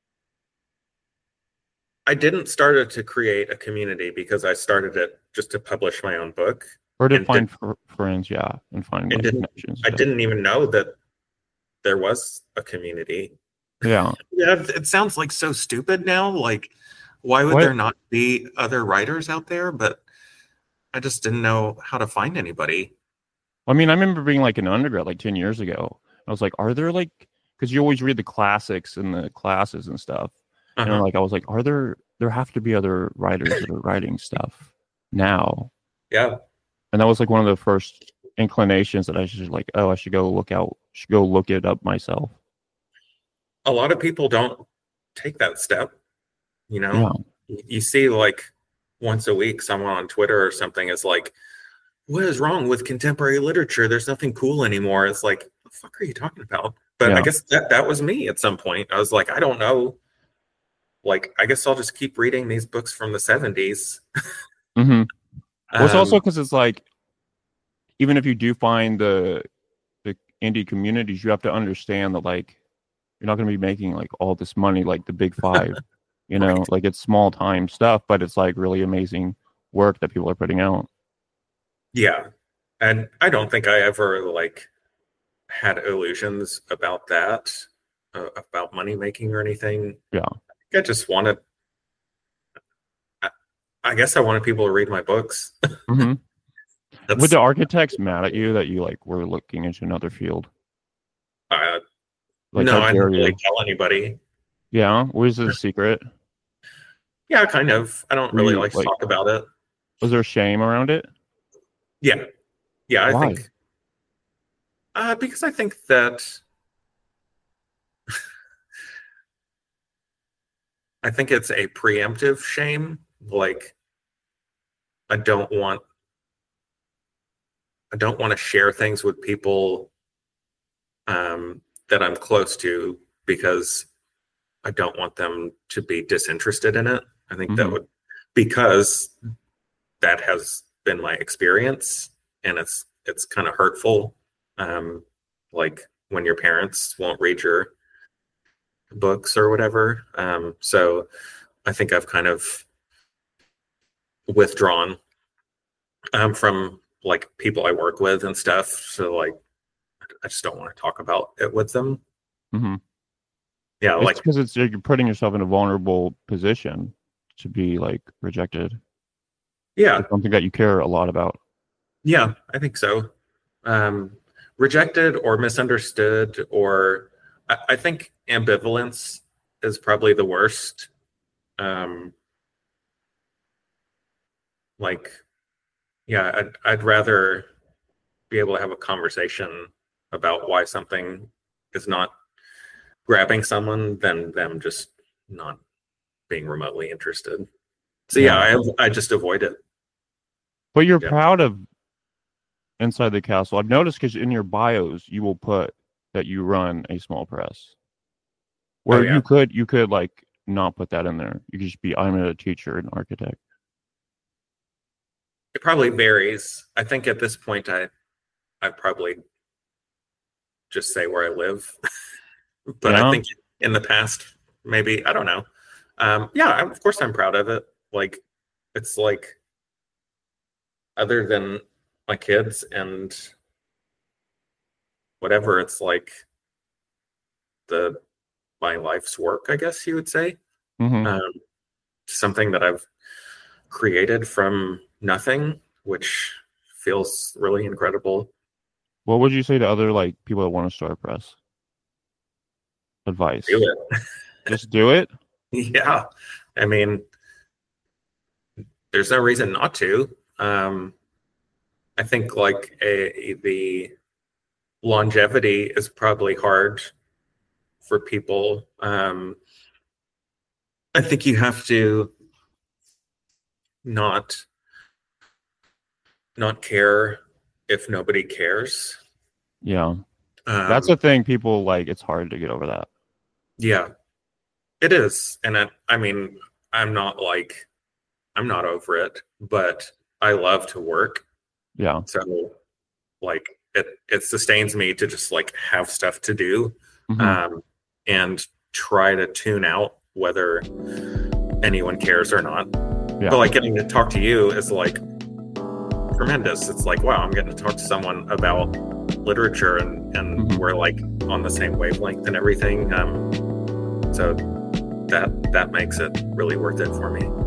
I didn't start it to create a community because I started it just to publish my own book. Or to And find fr- friends, yeah, and find And like, didn't- connections. I yeah. didn't even know that there was a community. Yeah. Yeah, it sounds like so stupid now. Like, why would What? there not be other writers out there? But I just didn't know how to find anybody. I mean, I remember being like an undergrad like ten years ago. I was like, are there like, because you always read the classics in the classes and stuff. Uh-huh. And like, I was like, are there, there have to be other writers that are writing stuff now. Yeah. And that was like one of the first inclinations that I should like, oh, I should go look out, should go look it up myself. A lot of people don't take that step. You know, Yeah. you, you see like once a week, someone on Twitter or something is like, what is wrong with contemporary literature? There's nothing cool anymore. It's like, what the fuck are you talking about? But Yeah. I guess that, that was me at some point. I was like, I don't know. Like, I guess I'll just keep reading these books from the seventies. Mm-hmm. Well, it's Um, also because it's like, even if you do find the the indie communities, you have to understand that like you're not going to be making like all this money like the big five, you know, Right. like it's small time stuff, but it's like really amazing work that people are putting out. Yeah. And I don't think I ever like had illusions about that, uh, about money making or anything. Yeah. I think I just wanted, I, I guess I wanted people to read my books. Mm-hmm. That's, Would the architects mad at you that you like were looking into another field? uh, Like, no, how I dare didn't really you? tell anybody. Yeah, was it a secret? Yeah, kind of. I don't Were really you, like to like- talk about it. Was there shame around it? Yeah. Yeah, I Why? think uh because I think that I think it's a preemptive shame. Like I don't want I don't want to share things with people um that I'm close to because I don't want them to be disinterested in it. I think that Mhm. would because that has been my experience, and it's it's kind of hurtful. Um, like when your parents won't read your books or whatever. Um, so I think I've kind of withdrawn um, from like people I work with and stuff. So like I just don't want to talk about it with them. Mm-hmm. Yeah, It's like because it's you're putting yourself in a vulnerable position to be like rejected. yeah, It's something that you care a lot about. yeah, I think so. Um, rejected or misunderstood or I, I think ambivalence is probably the worst. Um, like, yeah, I'd, I'd rather be able to have a conversation about why something is not grabbing someone than them just not being remotely interested. So yeah, Yeah. I I just avoid it. But you're Yeah. proud of Inside the Castle. I've noticed because in your bios you will put that you run a small press. Where Oh, yeah. you could you could like not put that in there. You could just be I'm a teacher and architect. It probably varies. I think at this point I I probably just say where I live. But Yeah. I think in the past, maybe, I don't know. Um, yeah, I'm, of course I'm proud of it. Like, it's like, other than my kids and whatever, it's like the my life's work, I guess you would say. Mm-hmm. Um, something that I've created from nothing, which feels really incredible. What would you say to other like people that want to start a press? Advice. Do it. Just do it. Yeah. I mean, there's no reason not to. Um, I think like a, the longevity is probably hard for people. Um, I think you have to not not care if nobody cares. Yeah. Um, That's the thing. People like it's hard to get over that. Yeah, it is. And I, I mean, I'm not like, I'm not over it, but I love to work. Yeah. So like it, it sustains me to just like have stuff to do, Mhm. um, and try to tune out whether anyone cares or not. Yeah. But like getting to talk to you is like tremendous. It's like, wow, I'm getting to talk to someone about literature and, and Mhm. we're like on the same wavelength and everything. Um, so that, that makes it really worth it for me.